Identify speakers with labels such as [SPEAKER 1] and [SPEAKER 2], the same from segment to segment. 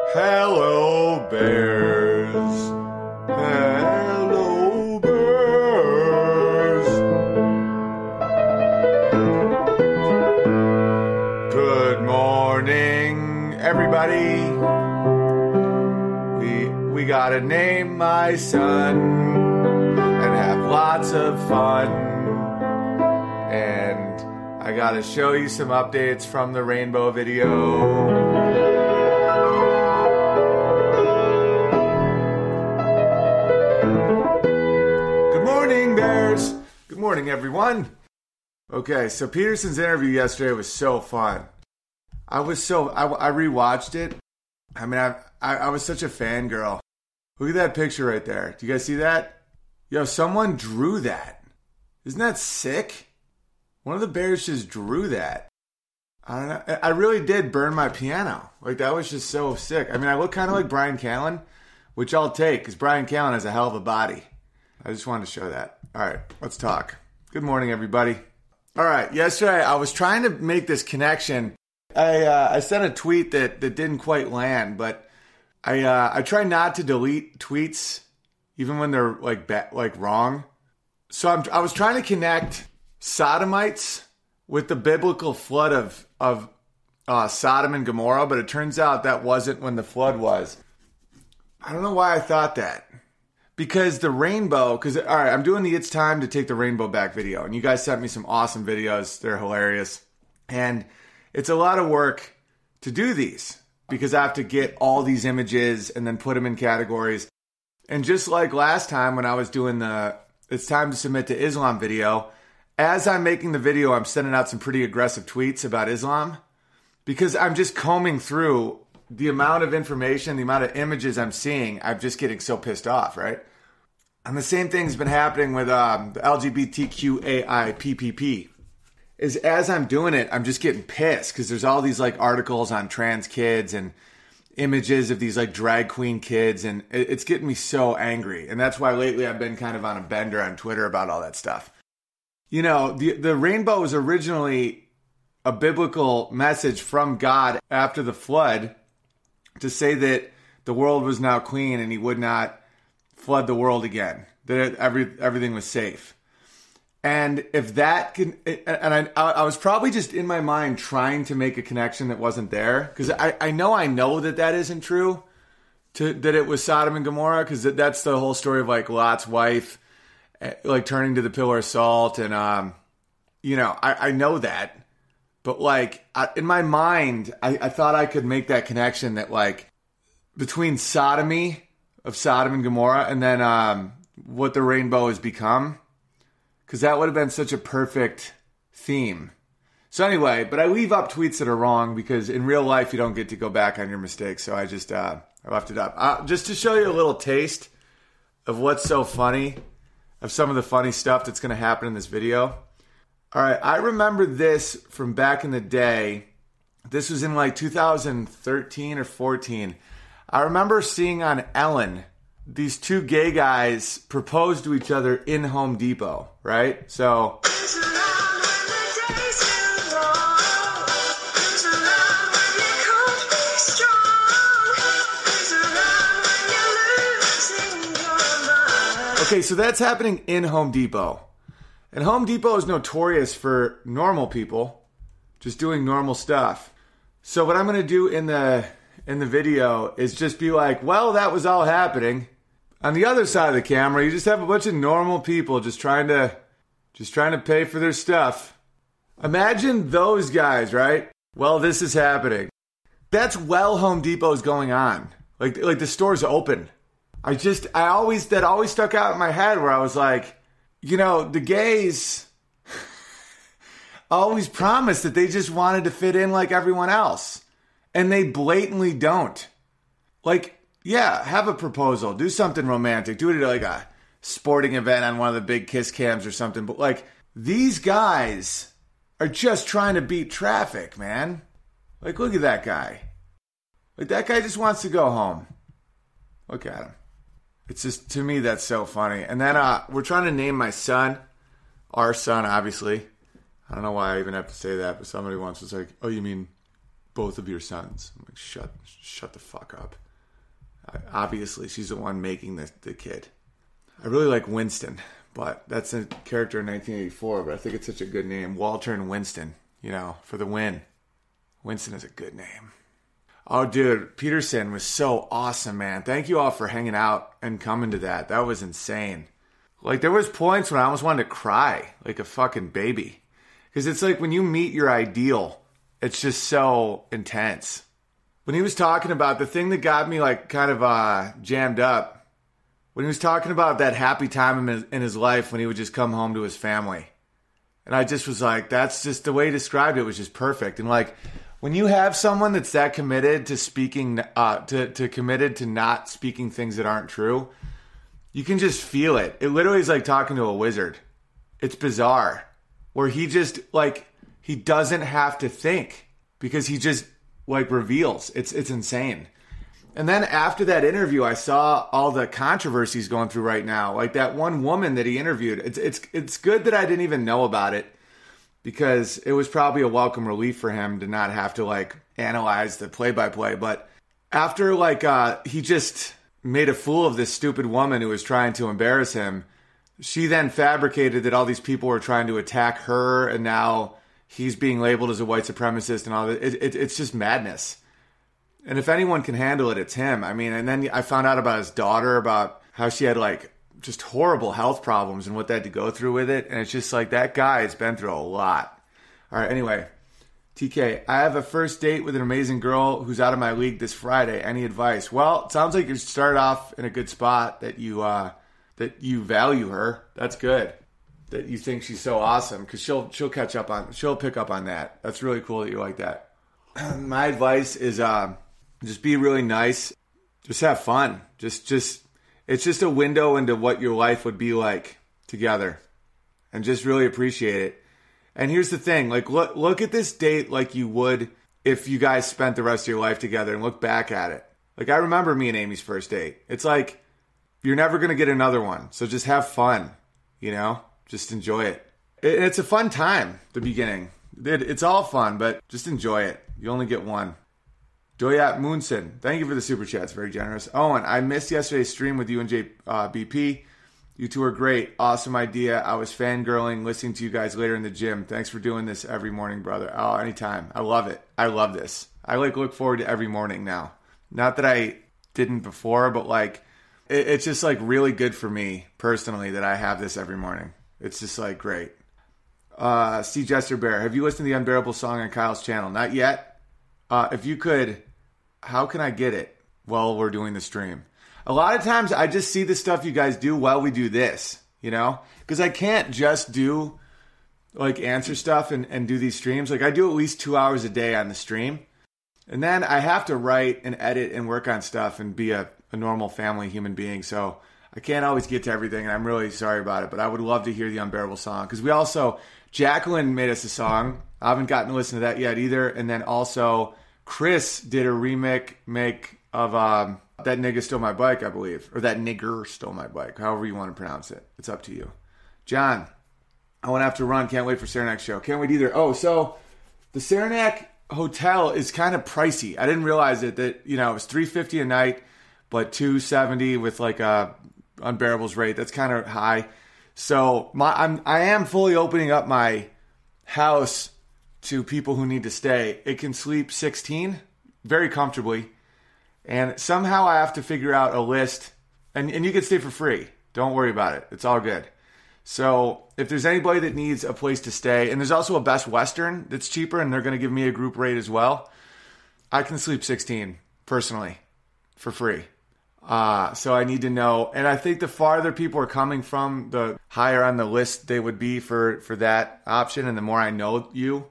[SPEAKER 1] Hello, bears. Hello, bears. Good morning, everybody. We gotta name my son and have lots of fun. And I gotta show you some updates from the rainbow video. Good morning, everyone. Okay, so Peterson's interview yesterday was so fun. I rewatched it. I mean, I was such a fangirl. Look at that picture right there. Do you guys see that? Yo, someone drew that. Isn't that sick? One of the Bears just drew that. I don't know. I really did burn my piano. Like, that was just so sick. I mean, I look kind of like Brian Callen, which I'll take, because Brian Callen has a hell of a body. I just wanted to show that. All right, let's talk. Good morning, everybody. All right, yesterday I was trying to make this connection. I sent a tweet that didn't quite land, but I try not to delete tweets even when they're like wrong. So I was trying to connect sodomites with the biblical flood of Sodom and Gomorrah, but it turns out that wasn't when the flood was. I don't know why I thought that. Because the rainbow, all right, I'm doing the It's Time to Take the Rainbow Back video, and you guys sent me some awesome videos. They're hilarious. And it's a lot of work to do these because I have to get all these images and then put them in categories. And just like last time when I was doing the It's Time to Submit to Islam video, as I'm making the video, I'm sending out some pretty aggressive tweets about Islam because I'm just combing through the amount of information, the amount of images I'm seeing. I'm just getting so pissed off, right? And the same thing's been happening with the LGBTQAI PPP. Is as I'm doing it, I'm just getting pissed because there's all these like articles on trans kids and images of these like drag queen kids, and it's getting me so angry. And that's why lately I've been kind of on a bender on Twitter about all that stuff. You know, the rainbow was originally a biblical message from God after the flood to say that the world was now clean and he would not flood the world again, that everything was safe. And if that can, and I was probably just in my mind trying to make a connection that wasn't there, because I know that isn't true, that it was Sodom and Gomorrah, because that's the whole story of like Lot's wife, like turning to the pillar of salt, and I know that, but like in my mind, I thought I could make that connection that like between sodomy of Sodom and Gomorrah and then what the rainbow has become, because that would have been such a perfect theme. So anyway, but I leave up tweets that are wrong because in real life you don't get to go back on your mistakes. So I just I left it up just to show you a little taste of what's so funny, of some of the funny stuff that's going to happen in this video. All right, I remember this from back in the day. This was in like 2013 or 14. I remember seeing on Ellen these two gay guys propose to each other in Home Depot, right? So okay, so that's happening in Home Depot. And Home Depot is notorious for normal people just doing normal stuff. So what I'm going to do in the video is just be like, well, that was all happening. On the other side of the camera, you just have a bunch of normal people just trying to pay for their stuff. Imagine those guys, right? Well, this is happening. That's while Home Depot's going on. Like the store's open. That always stuck out in my head where I was like, you know, the gays always promised that they just wanted to fit in like everyone else. And they blatantly don't. Like, yeah, have a proposal. Do something romantic. Do it at like a sporting event on one of the big kiss cams or something. But like, these guys are just trying to beat traffic, man. Like, look at that guy. Like, that guy just wants to go home. Look at him. It's just, to me, that's so funny. And then we're trying to name my son. Our son, obviously. I don't know why I even have to say that, but somebody once was like, oh, you mean both of your sons. I'm like, shut the fuck up. Obviously, she's the one making the kid. I really like Winston, but that's a character in 1984, but I think it's such a good name. Walter and Winston, for the win. Winston is a good name. Oh, dude, Peterson was so awesome, man. Thank you all for hanging out and coming to that. That was insane. Like, there was points when I almost wanted to cry like a fucking baby. Because it's like when you meet your ideal, it's just so intense. When he was talking about the thing that got me like kind of jammed up, when he was talking about that happy time in his life when he would just come home to his family. And I just was like, that's just the way he described it was just perfect. And like, when you have someone that's that committed to speaking, committed to not speaking things that aren't true, you can just feel it. It literally is like talking to a wizard. It's bizarre. Where he just, like, he doesn't have to think because he just, like, reveals. It's insane. And then after that interview, I saw all the controversies going through right now. Like that one woman that he interviewed. It's good that I didn't even know about it. Because it was probably a welcome relief for him to not have to, like, analyze the play-by-play. But after, like, he just made a fool of this stupid woman who was trying to embarrass him, she then fabricated that all these people were trying to attack her, and now he's being labeled as a white supremacist and all that. It's just madness. And if anyone can handle it, it's him. I mean, and then I found out about his daughter, about how she had, like, just horrible health problems and what they had to go through with it. And it's just like, that guy has been through a lot. All right, anyway. TK, I have a first date with an amazing girl who's out of my league this Friday. Any advice? Well, it sounds like you started off in a good spot, that you value her. That's good. That you think she's so awesome, because she'll pick up on that. That's really cool that you like that. My advice is just be really nice. Just have fun. It's just a window into what your life would be like together, and just really appreciate it. And here's the thing, like, look at this date like you would if you guys spent the rest of your life together, and look back at it. Like, I remember me and Amy's first date. It's like, you're never going to get another one. So just have fun, just enjoy it. It's a fun time, the beginning. It's all fun, but just enjoy it. You only get one. Doyat Moonson, thank you for the super chats. Very generous. Owen, I missed yesterday's stream with you and BP. You two are great. Awesome idea. I was fangirling listening to you guys later in the gym. Thanks for doing this every morning, brother. Oh, anytime. I love it. I love this. I look forward to every morning now. Not that I didn't before, but like it's just like really good for me personally that I have this every morning. It's just like great. C. Jester Bear, have you listened to the Unbearable song on Kyle's channel? Not yet. If you could, how can I get it while we're doing the stream? A lot of times I just see the stuff you guys do while we do this, because I can't just do like answer stuff and do these streams. Like I do at least 2 hours a day on the stream, and then I have to write and edit and work on stuff and be a normal family human being. So I can't always get to everything, and I'm really sorry about it, but I would love to hear the Unbearable song, because we also, Jacqueline made us a song. I haven't gotten to listen to that yet either. And then also Chris did a remake of That Nigga Stole My Bike, I believe. Or That Nigger Stole My Bike. However you want to pronounce it. It's up to you. John, I won't have to run. Can't wait for Saranac's show. Can't wait either. Oh, so the Saranac Hotel is kind of pricey. I didn't realize it. That, it was $350 a night, but $270 with like a Unbearable's rate. That's kind of high. So I am fully opening up my house to people who need to stay. It can sleep 16 very comfortably. And somehow I have to figure out a list. And you can stay for free. Don't worry about it. It's all good. So if there's anybody that needs a place to stay, and there's also a Best Western that's cheaper, and they're going to give me a group rate as well, I can sleep 16 personally for free. So I need to know. And I think the farther people are coming from, the higher on the list they would be for that option. And the more I know you,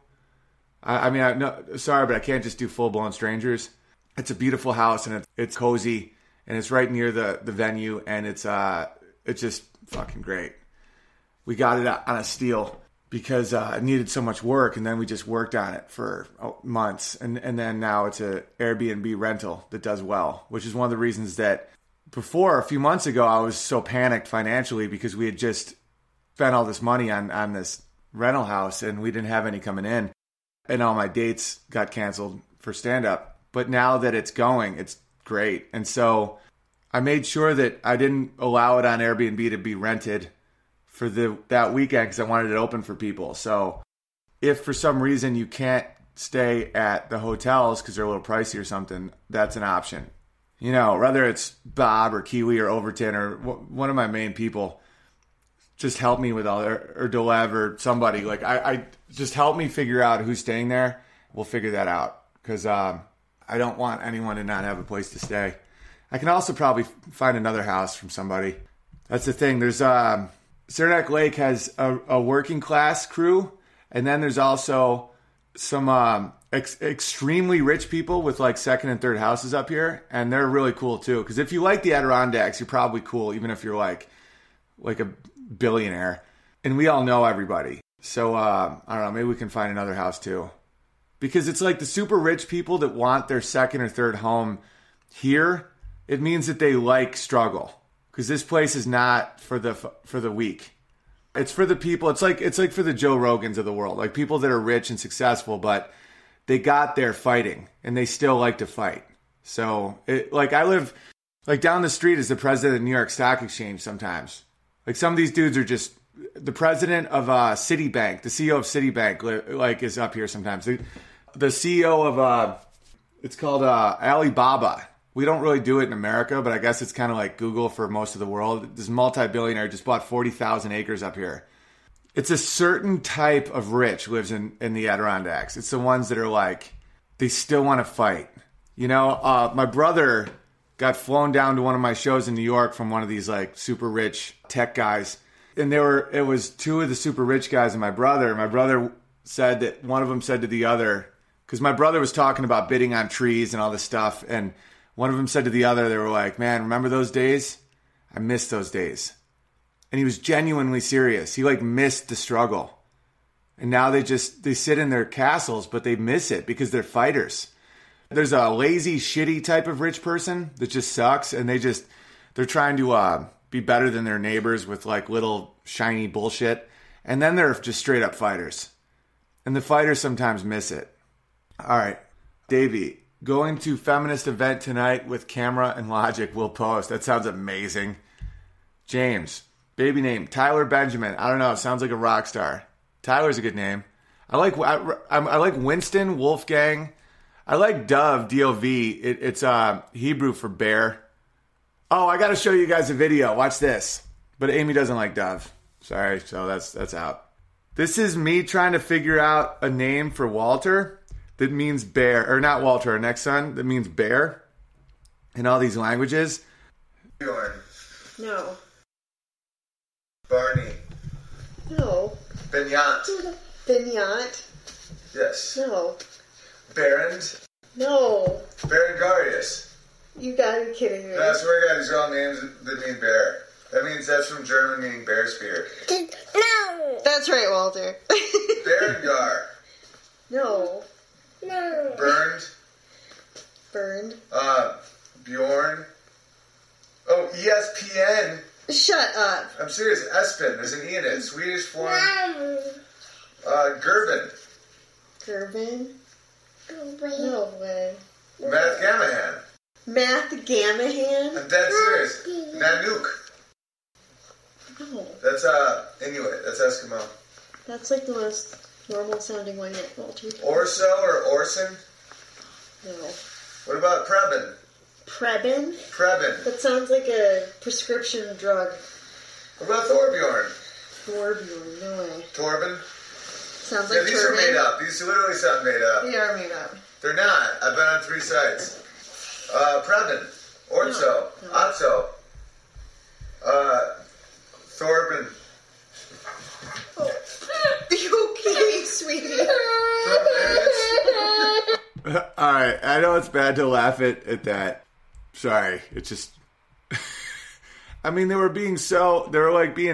[SPEAKER 1] sorry, but I can't just do full-blown strangers. It's a beautiful house, and it's cozy, and it's right near the venue, and it's just fucking great. We got it on a steal because it needed so much work, and then we just worked on it for months, and then now it's a Airbnb rental that does well, which is one of the reasons that before, a few months ago, I was so panicked financially because we had just spent all this money on this rental house, and we didn't have any coming in, and all my dates got canceled for stand-up. But now that it's going, it's great. And so I made sure that I didn't allow it on Airbnb to be rented for that weekend because I wanted it open for people. So if for some reason you can't stay at the hotels because they're a little pricey or something, that's an option. You know, whether it's Bob or Kiwi or Overton or one of my main people, just help me with all their, or Dolev or somebody. Like, I just help me figure out who's staying there. We'll figure that out because I don't want anyone to not have a place to stay. I can also probably find another house from somebody. That's the thing. There's Saranac Lake has a working class crew, and then there's also some extremely rich people with like second and third houses up here, and they're really cool too. Because if you like the Adirondacks, you're probably cool, even if you're like a billionaire. And we all know everybody, so I don't know. Maybe we can find another house too, because it's like the super rich people that want their second or third home here. It means that they like struggle, because this place is not for the weak. It's for the people. It's like for the Joe Rogans of the world, like people that are rich and successful, but they got there fighting and they still like to fight. So I live like down the street is the president of the New York Stock Exchange sometimes. Like some of these dudes are just the president of Citibank, the CEO of Citibank, like is up here sometimes. The CEO of it's called Alibaba. We don't really do it in America, but I guess it's kind of like Google for most of the world. This multi-billionaire just bought 40,000 acres up here. It's a certain type of rich lives in the Adirondacks. It's the ones that are like, they still want to fight. You know, my brother got flown down to one of my shows in New York from one of these like super rich tech guys. And it was two of the super rich guys and my brother. My brother said that one of them said to the other, because my brother was talking about bidding on trees and all this stuff, and one of them said to the other, they were like, man, remember those days? I miss those days. And he was genuinely serious. He like missed the struggle. And now they sit in their castles, but they miss it because they're fighters. There's a lazy, shitty type of rich person that just sucks. And they're trying to be better than their neighbors with like little shiny bullshit. And then they're just straight up fighters. And the fighters sometimes miss it. All right, Davey. Going to feminist event tonight with camera and logic. We'll post. That sounds amazing. James, baby name Tyler Benjamin. I don't know. Sounds like a rock star. Tyler's a good name. I like Winston Wolfgang. I like Dove D-O-V. It's Hebrew for bear. Oh, I got to show you guys a video. Watch this. But Amy doesn't like Dove. Sorry. So that's out. This is me trying to figure out a name for Walter. That means bear, or not Walter, our next son, that means bear in all these languages.
[SPEAKER 2] Bjorn.
[SPEAKER 3] No.
[SPEAKER 2] Barney.
[SPEAKER 3] No.
[SPEAKER 2] Benyat.
[SPEAKER 3] Benyat.
[SPEAKER 2] Yes.
[SPEAKER 3] No.
[SPEAKER 2] Berend.
[SPEAKER 3] No.
[SPEAKER 2] Berengarius.
[SPEAKER 3] You gotta be kidding me.
[SPEAKER 2] No, I swear to God, these are all names that mean bear. That means that's from German meaning bear spear.
[SPEAKER 3] No. That's right, Walter.
[SPEAKER 2] Berengar.
[SPEAKER 3] No. No. Burned.
[SPEAKER 2] Bjorn. Oh, ESPN.
[SPEAKER 3] Shut up.
[SPEAKER 2] I'm serious. Espen. There's an E in it. Swedish form. Gerben.
[SPEAKER 3] Gerben? No way.
[SPEAKER 2] Math Gamahan.
[SPEAKER 3] Math Gamahan?
[SPEAKER 2] I'm dead serious. Nanook.
[SPEAKER 3] No.
[SPEAKER 2] That's Inuit. That's Eskimo.
[SPEAKER 3] That's like the most normal sounding one yet, Walter.
[SPEAKER 2] Orso or Orson?
[SPEAKER 3] No.
[SPEAKER 2] What about Preben?
[SPEAKER 3] Preben?
[SPEAKER 2] Preben.
[SPEAKER 3] That sounds like a prescription drug.
[SPEAKER 2] What about Thorbjorn?
[SPEAKER 3] Thorbjorn, no way.
[SPEAKER 2] Torben?
[SPEAKER 3] Sounds like
[SPEAKER 2] these
[SPEAKER 3] turban.
[SPEAKER 2] are made up. These literally sound made up.
[SPEAKER 3] They are made up.
[SPEAKER 2] They're not. I've been on 3 sites. Preben. Orso.
[SPEAKER 3] No.
[SPEAKER 2] Otso. Thorben.
[SPEAKER 3] You okay, sweetie?
[SPEAKER 1] All right. I know it's bad to laugh at that. Sorry. It's just... I mean, they were being so like, mean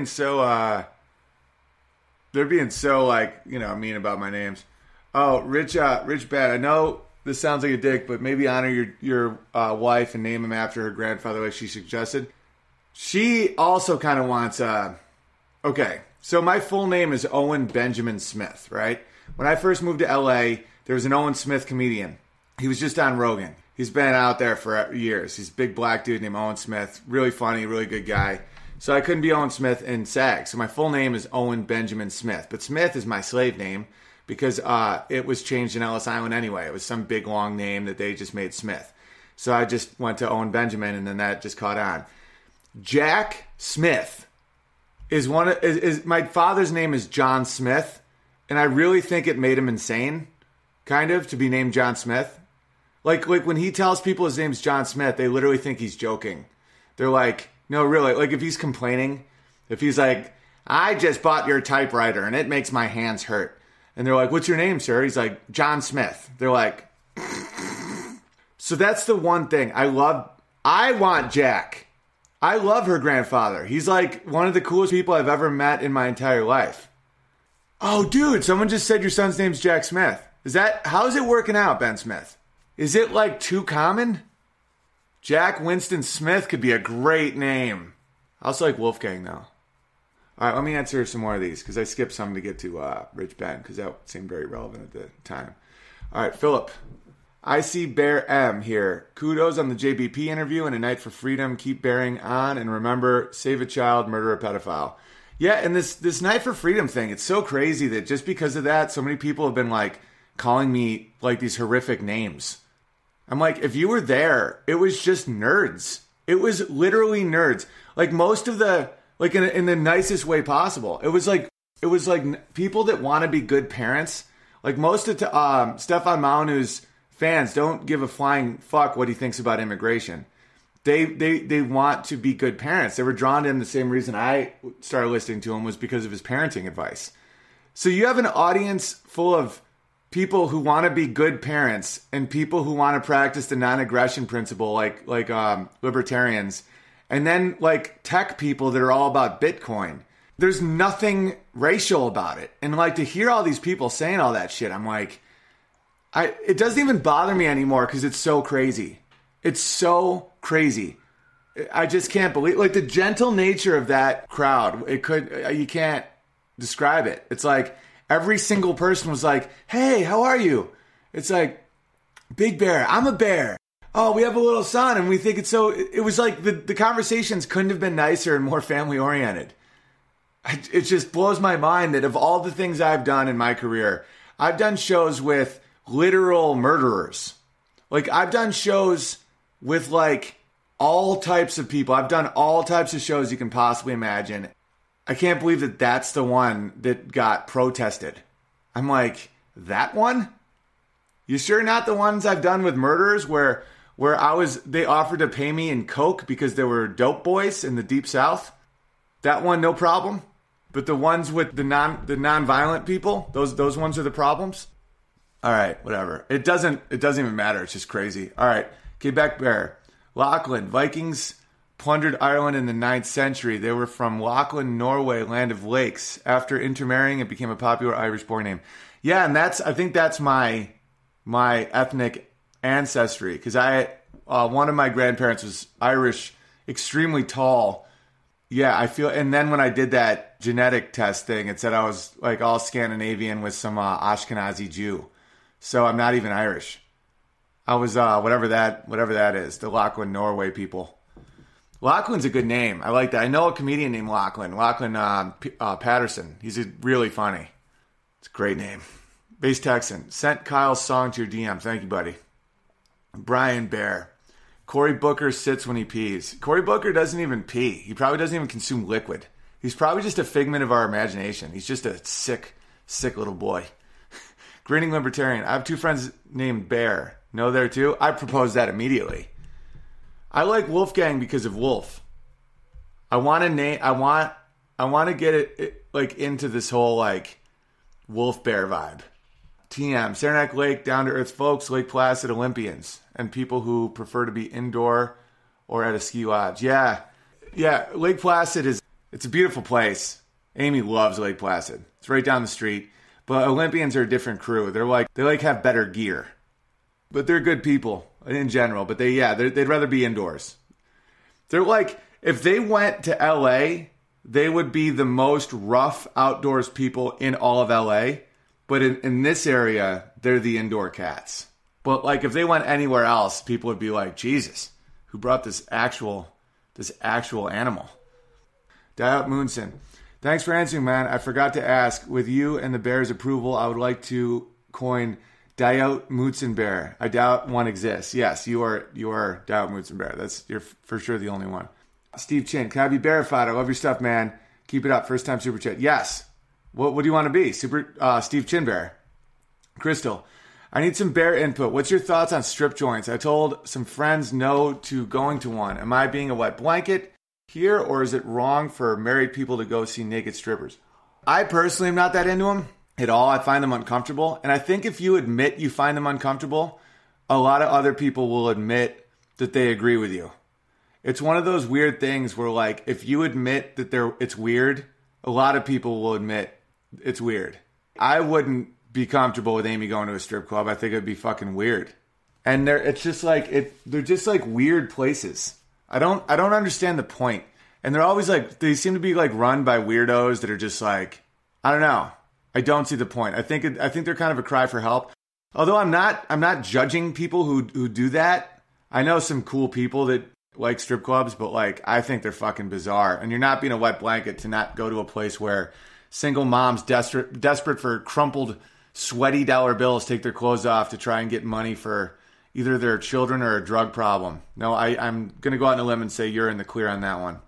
[SPEAKER 1] about my names. Oh, Rich Bad. I know this sounds like a dick, but maybe honor your wife and name him after her grandfather like she suggested. She also kind of wants, okay. So my full name is Owen Benjamin Smith, right? When I first moved to LA, there was an Owen Smith comedian. He was just on Rogan. He's been out there for years. He's a big black dude named Owen Smith. Really funny, really good guy. So I couldn't be Owen Smith in SAG. So my full name is Owen Benjamin Smith. But Smith is my slave name because it was changed in Ellis Island anyway. It was some big long name that they just made Smith. So I just went to Owen Benjamin, and then that just caught on. Jack Smith is my father's name is John Smith, and I really think it made him insane, kind of, to be named John Smith. Like when he tells people his name's John Smith, they literally think he's joking. They're like, no, really. Like if he's complaining, if he's like, I just bought your typewriter and it makes my hands hurt. And they're like, what's your name, sir? He's like, John Smith. They're like, so that's the one thing I want Jack. I love her grandfather. He's like one of the coolest people I've ever met in my entire life. Oh, dude, someone just said your son's name's Jack Smith. How's it working out, Ben Smith? Is it like too common? Jack Winston Smith could be a great name. I also like Wolfgang, though. All right, let me answer some more of these because I skipped some to get to Rich Ben because that seemed very relevant at the time. All right, Philip. I see Bear M here. Kudos on the JBP interview and A Night for Freedom. Keep bearing on and remember, save a child, murder a pedophile. Yeah, and this Night for Freedom thing, it's so crazy that just because of that, so many people have been like calling me like these horrific names. I'm like, if you were there, it was just nerds. It was literally nerds. Like most of the, like in the nicest way possible. It was like people that want to be good parents. Like most of Stefan Maunu's fans don't give a flying fuck what he thinks about immigration. They want to be good parents. They were drawn to him. The same reason I started listening to him was because of his parenting advice. So you have an audience full of people who want to be good parents and people who want to practice the non-aggression principle like libertarians, and then like tech people that are all about Bitcoin. There's nothing racial about it. And like to hear all these people saying all that shit, I'm like, it doesn't even bother me anymore because it's so crazy. It's so crazy. I just can't believe, like the gentle nature of that crowd. You can't describe it. It's like every single person was like, hey, how are you? It's like, Big Bear, I'm a bear. Oh, we have a little son and we think it's so, it was like the conversations couldn't have been nicer and more family oriented. It just blows my mind that of all the things I've done in my career, I've done shows with literal murderers. Like I've done shows with like all types of people. I've done all types of shows you can possibly imagine. I can't believe that that's the one that got protested. I'm like, that one? You sure not the ones I've done with murderers where they offered to pay me in coke because there were dope boys in the Deep South? That one, no problem. But the ones with the non-violent people, those ones are the problems. All right, whatever. It doesn't even matter. It's just crazy. All right, Quebec Bear. Lachlan, Vikings plundered Ireland in the 9th century. They were from Lachlan, Norway, land of lakes. After intermarrying, it became a popular Irish boy name. Yeah, and I think that's my ethnic ancestry because one of my grandparents was Irish, extremely tall. Yeah, I feel, and then when I did that genetic test thing, it said I was like all Scandinavian with some Ashkenazi Jew. So I'm not even Irish. I was whatever that is, the Lachlan, Norway people. Lachlan's a good name. I like that. I know a comedian named Lachlan Patterson. He's really funny. It's a great name. Base Texan. Sent Kyle's song to your DM. Thank you, buddy. Brian Bear. Cory Booker sits when he pees. Cory Booker doesn't even pee. He probably doesn't even consume liquid. He's probably just a figment of our imagination. He's just a sick, sick little boy. Grinning Libertarian. I have 2 friends named Bear. No, there too? I proposed that immediately. I like Wolfgang because of Wolf. I want to get it like into this whole like Wolf Bear vibe. TM, Saranac Lake, down to earth folks, Lake Placid Olympians, and people who prefer to be indoor or at a ski lodge. Yeah. Lake Placid it's a beautiful place. Amy loves Lake Placid. It's right down the street. But Olympians are a different crew. They have better gear. But they're good people in general. But they'd rather be indoors. They're like, if they went to LA, they would be the most rough outdoors people in all of LA. But in this area, they're the indoor cats. But like if they went anywhere else, people would be like, Jesus, who brought this actual animal? Dial Moonson. Thanks for answering, man. I forgot to ask. With you and the Bears' approval, I would like to coin Dyout Mootsenbear. I doubt one exists. Yes, you are Dyout Mootsenbear. You're for sure the only one. Steve Chin. Can I be verified? I love your stuff, man. Keep it up. First time super chat. Yes. What do you want to be? Steve Chin Bear. Crystal. I need some bear input. What's your thoughts on strip joints? I told some friends no to going to one. Am I being a wet blanket here, or is it wrong for married people to go see naked strippers? I personally am not that into them at all. I find them uncomfortable. And I think if you admit you find them uncomfortable, a lot of other people will admit that they agree with you. It's one of those weird things where, like, if you admit that it's weird, a lot of people will admit it's weird. I wouldn't be comfortable with Amy going to a strip club. I think it'd be fucking weird. And they're just like weird places. I don't understand the point. And they're always like, they seem to be like run by weirdos that are just like, I don't know. I don't see the point. I think they're kind of a cry for help. Although I'm not judging people who do that. I know some cool people that like strip clubs, but like I think they're fucking bizarre. And you're not being a wet blanket to not go to a place where single moms desperate for crumpled, sweaty dollar bills take their clothes off to try and get money for either their children or a drug problem. No, I'm going to go out on a limb and say you're in the clear on that one.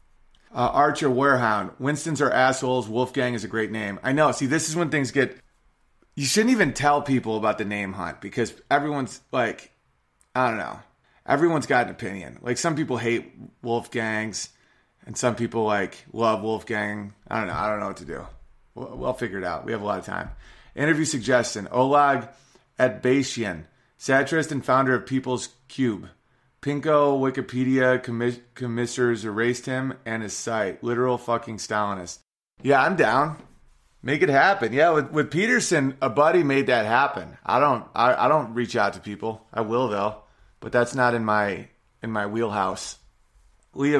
[SPEAKER 1] Archer Warehound. Winstons are assholes. Wolfgang is a great name. I know. See, this is when things get... You shouldn't even tell people about the name hunt because everyone's like... I don't know. Everyone's got an opinion. Like, some people hate Wolfgangs and some people, like, love Wolfgang. I don't know what to do. We'll figure it out. We have a lot of time. Interview suggestion. Oleg Atbasian, satirist and founder of People's Cube. Pinko Wikipedia commissars erased him and his site. Literal fucking Stalinist. Yeah, I'm down. Make it happen. Yeah, with Peterson, a buddy made that happen. I don't reach out to people. I will though, but that's not in my wheelhouse. Leah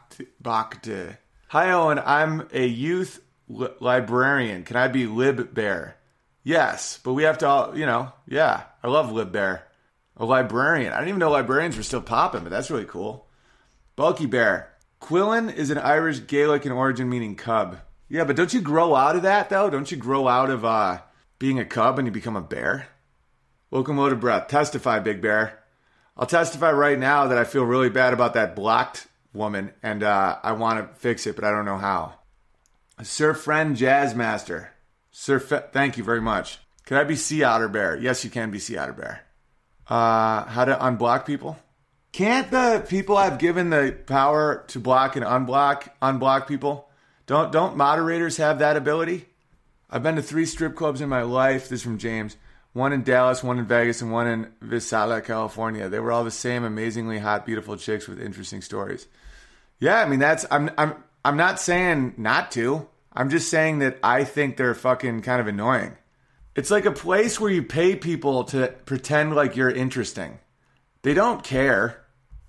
[SPEAKER 1] Bakhte. Hi Owen, I'm a youth librarian. Can I be Lib Bear? Yes, but we have to, yeah, I love Lib Bear. A librarian. I didn't even know librarians were still popping, but that's really cool. Bulky Bear. Quillen is an Irish Gaelic in origin meaning cub. Yeah, but don't you grow out of that, though? Don't you grow out of being a cub and you become a bear? Locomotive Breath. Testify, Big Bear. I'll testify right now that I feel really bad about that blocked woman, and I want to fix it, but I don't know how. Sir Friend Jazzmaster. Thank you very much. Can I be Sea Otter Bear? Yes, you can be Sea Otter Bear. How to unblock people? Can't the people I've given the power to block and unblock people? Don't moderators have that ability? I've been to 3 strip clubs in my life. This is from James. One in Dallas, one in Vegas, and one in Visalia, California. They were all the same amazingly hot, beautiful chicks with interesting stories. Yeah, I mean I'm not saying not to. I'm just saying that I think they're fucking kind of annoying. It's like a place where you pay people to pretend like you're interesting. They don't care.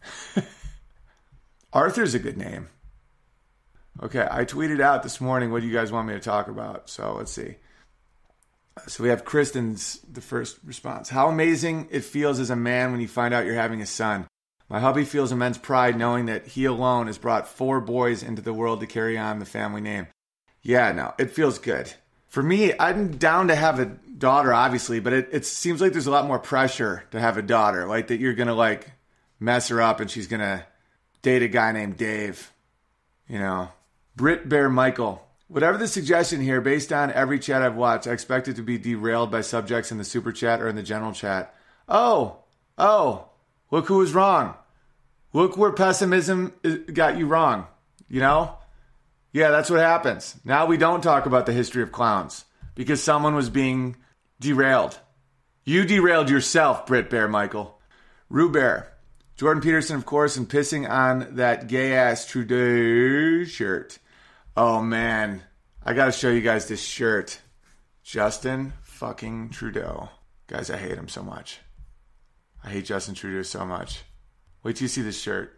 [SPEAKER 1] Arthur's a good name. Okay, I tweeted out this morning, what do you guys want me to talk about? So let's see. So we have Kristen's, the first response. How amazing it feels as a man when you find out you're having a son. My hubby feels immense pride knowing that he alone has brought 4 boys into the world to carry on the family name. Yeah, no, it feels good. For me, I'm down to have a daughter, obviously, but it seems like there's a lot more pressure to have a daughter. Like that you're going to like mess her up and she's going to date a guy named Dave. Brit Bear Michael. Whatever the suggestion here, based on every chat I've watched, I expect it to be derailed by subjects in the super chat or in the general chat. Oh, look who was wrong. Look where pessimism got you wrong. Yeah, that's what happens. Now we don't talk about the history of clowns because someone was being derailed. You derailed yourself, Brit Bear Michael. Rue Bear. Jordan Peterson, of course, and pissing on that gay-ass Trudeau shirt. Oh, man. I got to show you guys this shirt. Justin fucking Trudeau. Guys, I hate him so much. I hate Justin Trudeau so much. Wait till you see this shirt.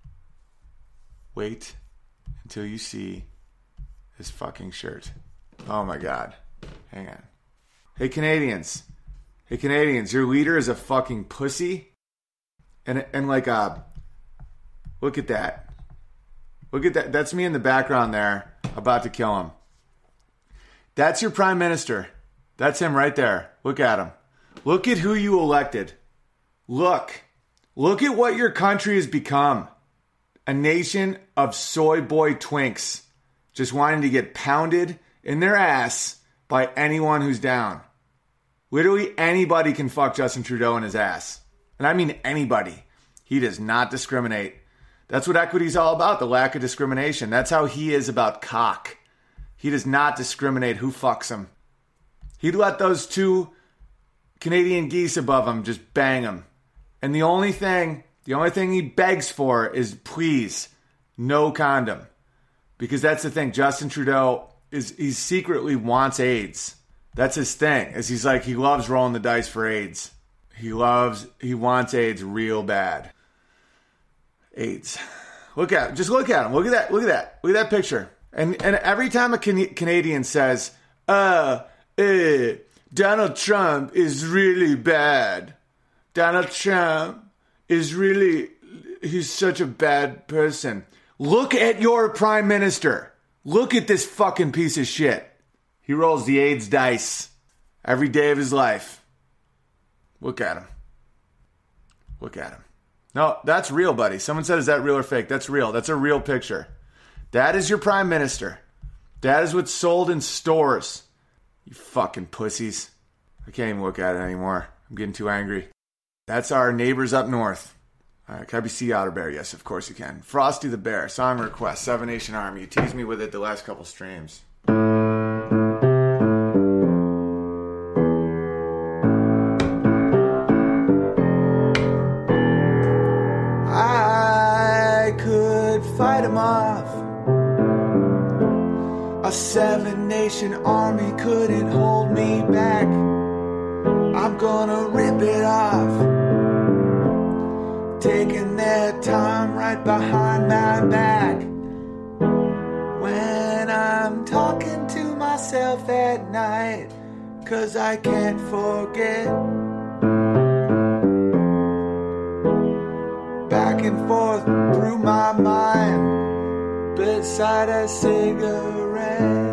[SPEAKER 1] Wait until you see this fucking shirt. Oh my God. Hang on. Hey, Canadians. Hey, Canadians, your leader is a fucking pussy. And like, look at that. Look at that. That's me in the background there, about to kill him. That's your prime minister. That's him right there. Look at him. Look at who you elected. Look. Look at what your country has become. A nation of soy boy twinks just wanting to get pounded in their ass by anyone who's down. Literally anybody can fuck Justin Trudeau in his ass. And I mean anybody. He does not discriminate. That's what equity is all about, the lack of discrimination. That's how he is about cock. He does not discriminate who fucks him. He'd let those two Canadian geese above him just bang him. And the only thing he begs for is, please, no condom. Because that's the thing. Justin Trudeau he secretly wants AIDS. That's his thing. Is he loves rolling the dice for AIDS. He wants AIDS real bad. AIDS. Look at him. Just look at him. Look at that. Look at that. Look at that picture. And every time a Canadian says, Donald Trump is really bad. Donald Trump he's such a bad person. Look at your prime minister. Look at this fucking piece of shit. He rolls the AIDS dice every day of his life. Look at him. Look at him. No, that's real, buddy. Someone said, is that real or fake? That's real. That's a real picture. That is your prime minister. That is what's sold in stores. You fucking pussies. I can't even look at it anymore. I'm getting too angry. That's our neighbors up north. Can I be Sea Otter Bear? Yes, of course you can. Frosty the Bear. Song request. Seven Nation Army. You teased me with it the last couple streams. I could fight him off. A Seven Nation Army couldn't hold me back. I'm gonna rip it off. Taking their time right behind my back. When I'm talking to myself at night, 'cause I can't forget. Back and forth through my mind, beside a cigarette.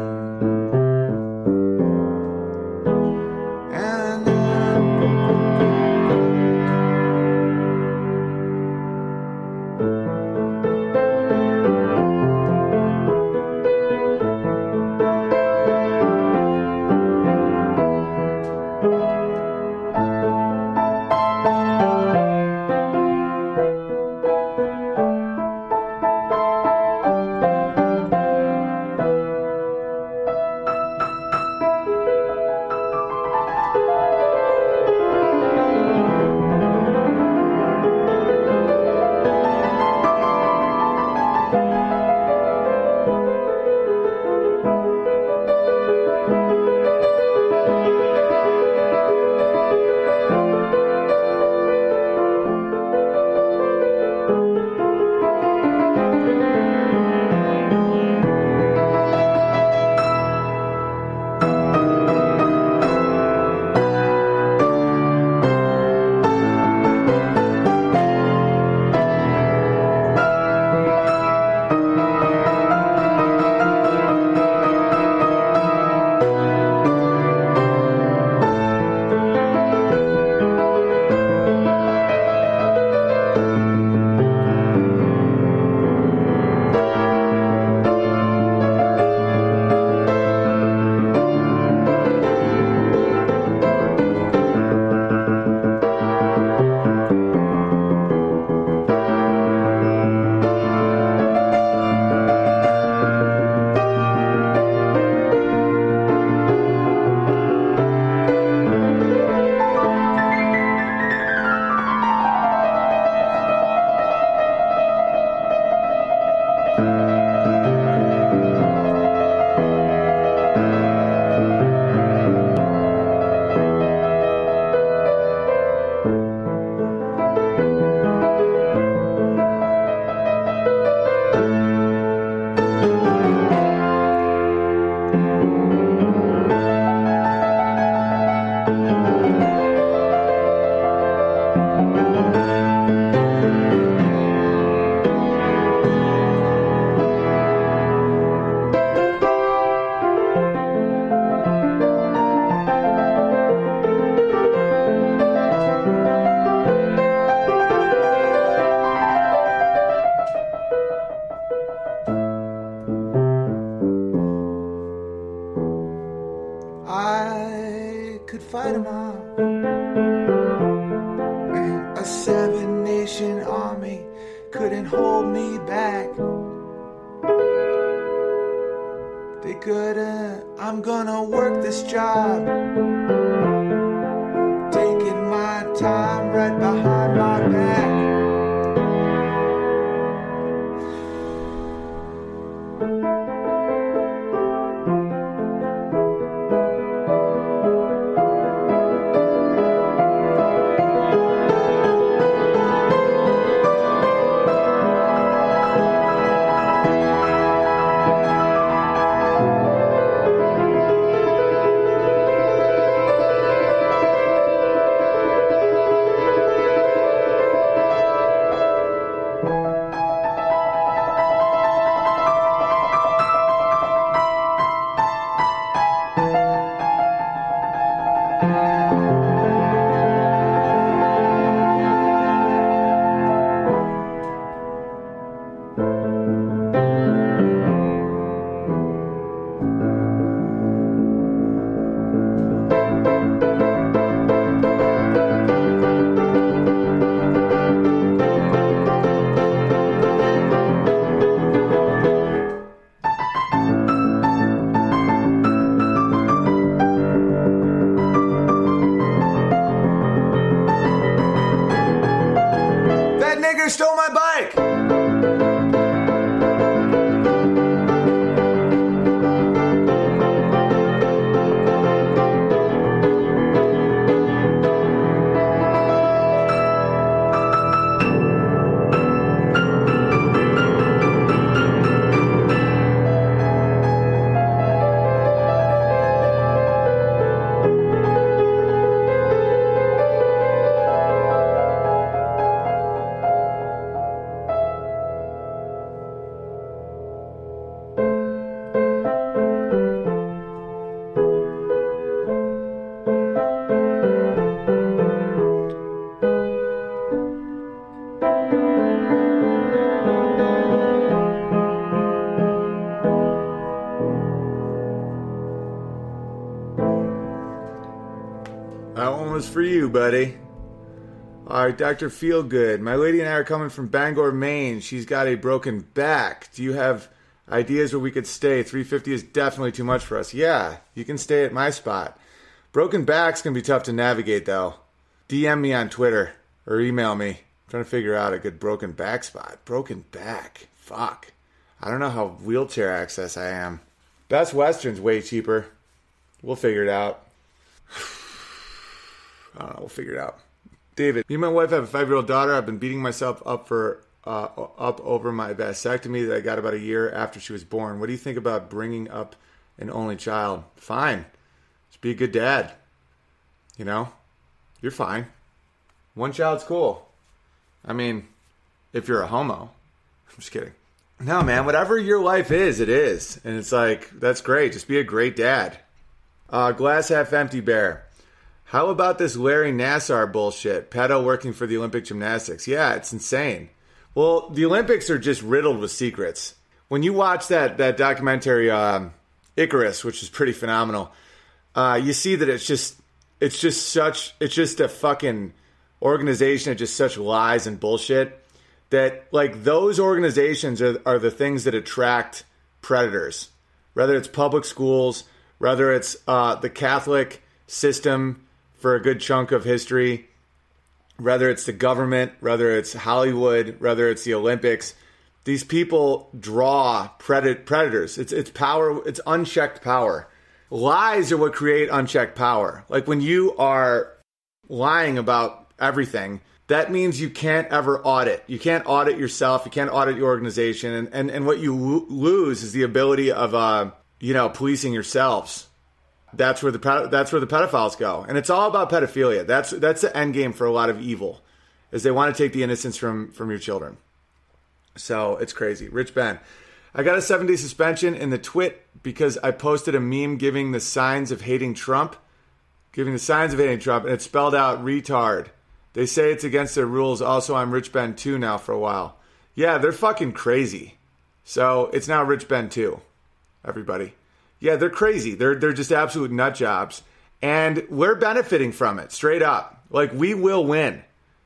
[SPEAKER 1] a 7-nation army couldn't hold me back. They couldn't. I'm gonna work this job, taking my time right behind my back. Stole my bike! That one was for you, buddy. Alright, Dr. Feelgood. My lady and I are coming from Bangor, Maine. She's got a broken back. Do you have ideas where we could stay? $350 is definitely too much for us. Yeah, you can stay at my spot. Broken back's gonna be tough to navigate, though. DM me on Twitter or email me. I'm trying to figure out a good broken back spot. Broken back. Fuck. I don't know how wheelchair access I am. Best Western's way cheaper. We'll figure it out. I don't know. We'll figure it out. David, me and my wife have a 5-year-old daughter. I've been beating myself up over my vasectomy that I got about a year after she was born. What do you think about bringing up an only child? Fine. Just be a good dad. You know? You're fine. One child's cool. I mean, if you're a homo. I'm just kidding. No, man. Whatever your life is, it is. And it's like, that's great. Just be a great dad. Glass half empty bear. How about this Larry Nassar bullshit? Pedo working for the Olympic gymnastics. Yeah, it's insane. Well, the Olympics are just riddled with secrets. When you watch that documentary, Icarus, which is pretty phenomenal, you see that it's just a fucking organization of just such lies and bullshit that, like, those organizations are the things that attract predators. Whether it's public schools, whether it's the Catholic system for a good chunk of history, whether it's the government, whether it's Hollywood, whether it's the Olympics, these people draw predators. It's power. It's unchecked power. Lies are what create unchecked power. Like when you are lying about everything, that means you can't ever audit. You can't audit yourself. You can't audit your organization. And what you lose is the ability of policing yourselves. That's where the pedophiles go, and it's all about pedophilia. That's the end game for a lot of evil, is they want to take the innocence from your children. So it's crazy. Rich Ben, I got a 7-day suspension in the twit because I posted a meme giving the signs of hating Trump, and it's spelled out retard. They say it's against their rules. Also, I'm Rich Ben 2 now for a while. Yeah, they're fucking crazy. So it's now Rich Ben 2, everybody. Yeah, they're crazy. They're just absolute nut jobs. And we're benefiting from it, straight up. Like, we will win.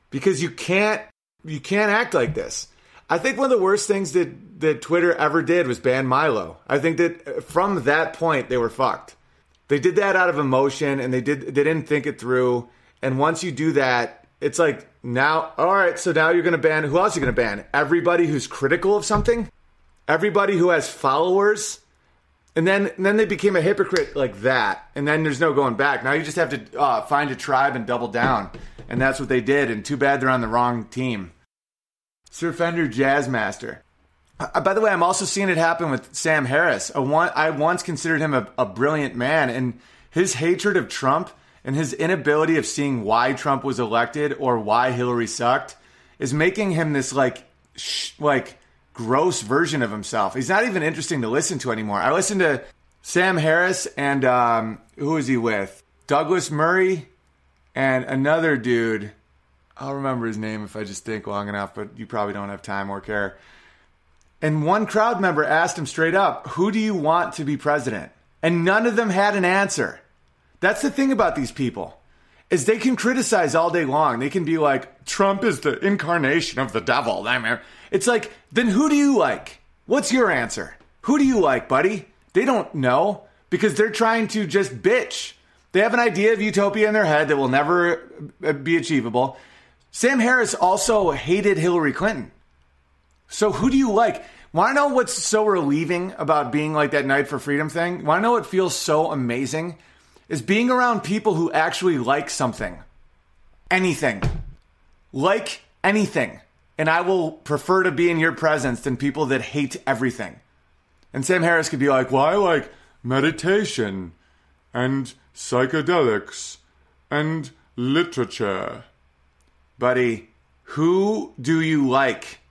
[SPEAKER 1] because you can't act like this. I think one of the worst things that Twitter ever did was ban Milo. I think that from that point they were fucked. They did that out of emotion, and they didn't think it through. And once you do that, it's like, now, all right, so now you're going to ban, who else are you going to ban? Everybody who's critical of something? Everybody who has followers? And then they became a hypocrite like that. And then there's no going back. Now you just have to find a tribe and double down. And that's what they did. And too bad they're on the wrong team. Sir Fender Jazzmaster. By the way, I'm also seeing it happen with Sam Harris. I once considered him a brilliant man, and his hatred of Trump and his inability of seeing why Trump was elected or why Hillary sucked is making him this like gross version of himself. He's not even interesting to listen to anymore. I listened to Sam Harris and who is he with? Douglas Murray and another dude. I'll remember his name if I just think long enough, but you probably don't have time or care. And one crowd member asked him straight up, who do you want to be president? And none of them had an answer. That's the thing about these people, is they can criticize all day long. They can be like, Trump is the incarnation of the devil. It's like, then who do you like? What's your answer? Who do you like, buddy? They don't know because they're trying to just bitch. They have an idea of utopia in their head that will never be achievable. Sam Harris also hated Hillary Clinton. So who do you like? Want to know what's so relieving about being like that Night for Freedom thing? Want to know what feels so amazing? Is being around people who actually like something. Anything. Like anything. And I will prefer to be in your presence than people that hate everything. And Sam Harris could be like, well, I like meditation and psychedelics and literature. Buddy, who do you like?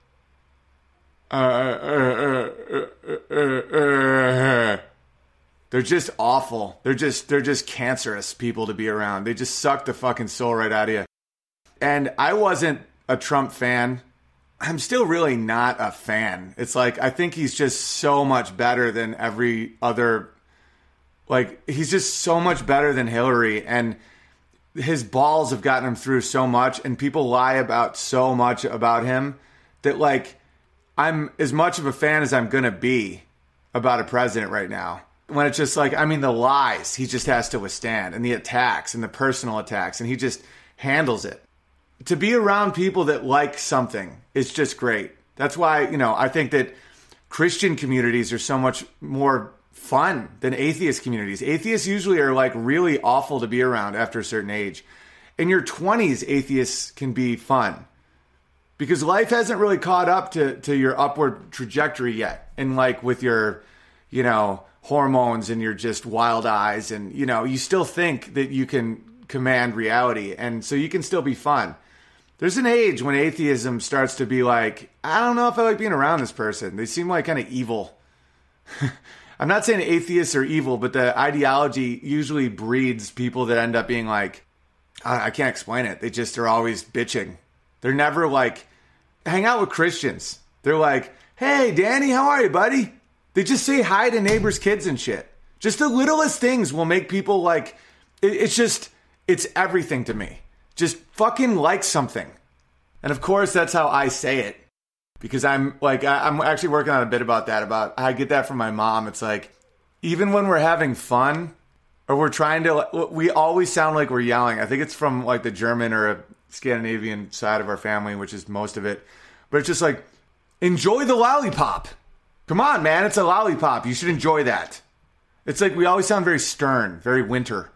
[SPEAKER 1] They're just awful. They're just cancerous people to be around. They just suck the fucking soul right out of you. And I wasn't a Trump fan. I'm still really not a fan. It's like, I think he's just so much better than every other. Like, he's just so much better than Hillary. And his balls have gotten him through so much. And people lie about so much about him that, like, I'm as much of a fan as I'm going to be about a president right now. When it's just like, I mean, the lies he just has to withstand, and the attacks and the personal attacks, and he just handles it. To be around people that like something is just great. That's why, I think that Christian communities are so much more fun than atheist communities. Atheists usually are like really awful to be around after a certain age. In your 20s, atheists can be fun because life hasn't really caught up to your upward trajectory yet. And like with your, hormones and your just wild eyes, and you still think that you can command reality, and so you can still be fun. There's an age when atheism starts to be like, I don't know if I like being around this person. They seem like kind of evil. I'm not saying atheists are evil, but the ideology usually breeds people that end up being like, I can't explain it. They just are always bitching. They're never like, hang out with Christians. They're like, hey, Danny, how are you, buddy? They just say hi to neighbors' kids and shit. Just the littlest things will make people like, it's everything to me. Just fucking like something. And of course, that's how I say it. Because I'm actually working on a bit about that. I get that from my mom. It's like, even when we're having fun, or we're trying to, we always sound like we're yelling. I think it's from like the German or a Scandinavian side of our family, which is most of it. But it's just like, enjoy the lollipop. Come on, man, it's a lollipop. You should enjoy that. It's like we always sound very stern, very winter.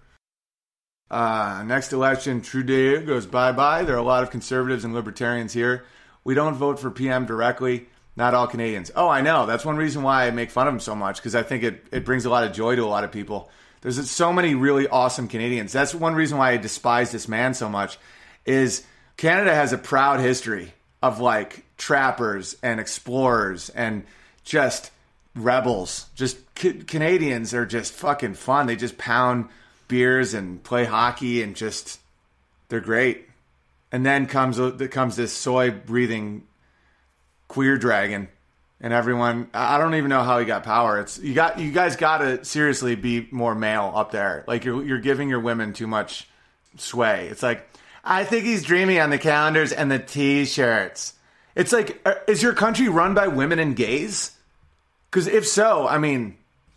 [SPEAKER 1] Next election, Trudeau goes bye-bye. There are a lot of conservatives and libertarians here. We don't vote for PM directly. Not all Canadians. Oh, I know. That's one reason why I make fun of him so much, because I think it brings a lot of joy to a lot of people. There's so many really awesome Canadians. That's one reason why I despise this man so much, is Canada has a proud history of like trappers and explorers and just rebels. Just Canadians are just fucking fun. They just pound beers and play hockey and just, they're great. And then comes this soy breathing queer dragon, and everyone, I don't even know how he got power. You guys gotta seriously be more male up there. Like you're giving your women too much sway. It's like, I think he's dreaming on the calendars and the T-shirts. It's like, is your country run by women and gays? Because if so, I mean,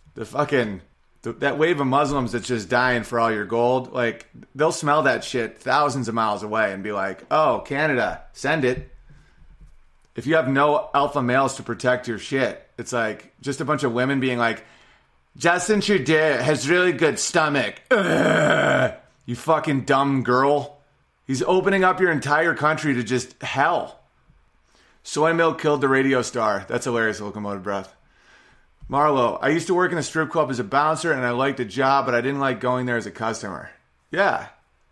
[SPEAKER 1] that wave of Muslims that's just dying for all your gold, like, they'll smell that shit thousands of miles away and be like, oh, Canada, send it. If you have no alpha males to protect your shit, it's like just a bunch of women being like, Justin Trudeau has really good stomach. Ugh, you fucking dumb girl. He's opening up your entire country to just hell. Soy milk killed the radio star. That's hilarious, Locomotive Breath. Marlo, I used to work in a strip club as a bouncer and I liked the job, but I didn't like going there as a customer. Yeah.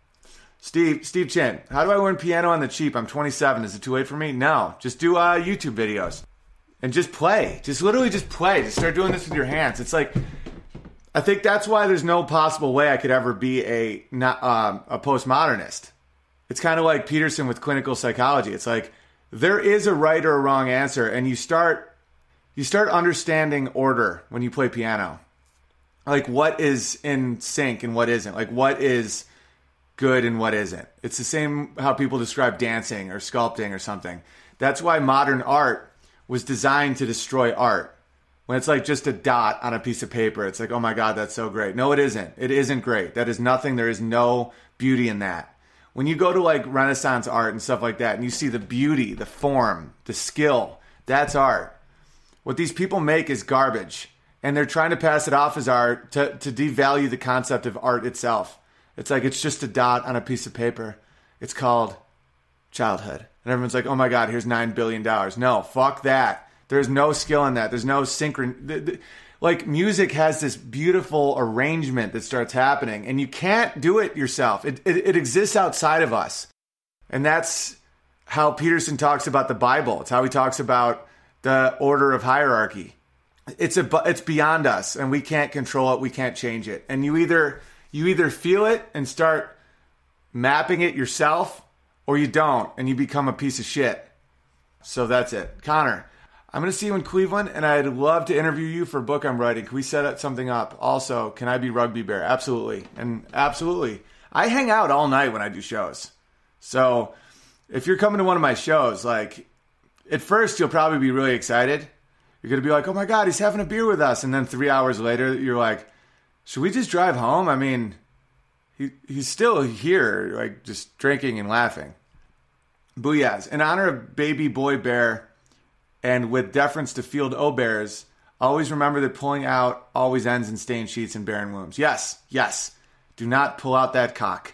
[SPEAKER 1] Steve Chin, how do I learn piano on the cheap? I'm 27. Is it too late for me? No. Just do YouTube videos. And just play. Just literally just play. Just start doing this with your hands. It's like, I think that's why there's no possible way I could ever be a postmodernist. It's kind of like Peterson with clinical psychology. It's like, there is a right or a wrong answer, and you start understanding order when you play piano. Like, what is in sync and what isn't. Like, what is good and what isn't. It's the same how people describe dancing or sculpting or something. That's why modern art was designed to destroy art. When it's like just a dot on a piece of paper, it's like, oh my God, that's so great. No, it isn't. It isn't great. That is nothing. There is no beauty in that. When you go to like Renaissance art and stuff like that, and you see the beauty, the form, the skill, that's art. What these people make is garbage. And they're trying to pass it off as art to devalue the concept of art itself. It's like, it's just a dot on a piece of paper. It's called childhood. And everyone's like, oh my God, here's $9 billion. No, fuck that. There's no skill in that. There's no like, music has this beautiful arrangement that starts happening, and you can't do it yourself. It exists outside of us. And that's how Peterson talks about the Bible. It's how he talks about the order of hierarchy. It's beyond us, and we can't control it. We can't change it. And you either feel it and start mapping it yourself, or you don't, and you become a piece of shit. So that's it. Connor, I'm going to see you in Cleveland, and I'd love to interview you for a book I'm writing. Can we set something up? Also, can I be Rugby Bear? Absolutely. And absolutely. I hang out all night when I do shows. So if you're coming to one of my shows, like, at first you'll probably be really excited. You're going to be like, oh my God, he's having a beer with us. And then 3 hours later, you're like, should we just drive home? I mean, he's still here, like, just drinking and laughing. Booyahs. In honor of baby boy bear, and with deference to field O-bears, always remember that pulling out always ends in stained sheets and barren wombs. Yes, yes. Do not pull out that cock.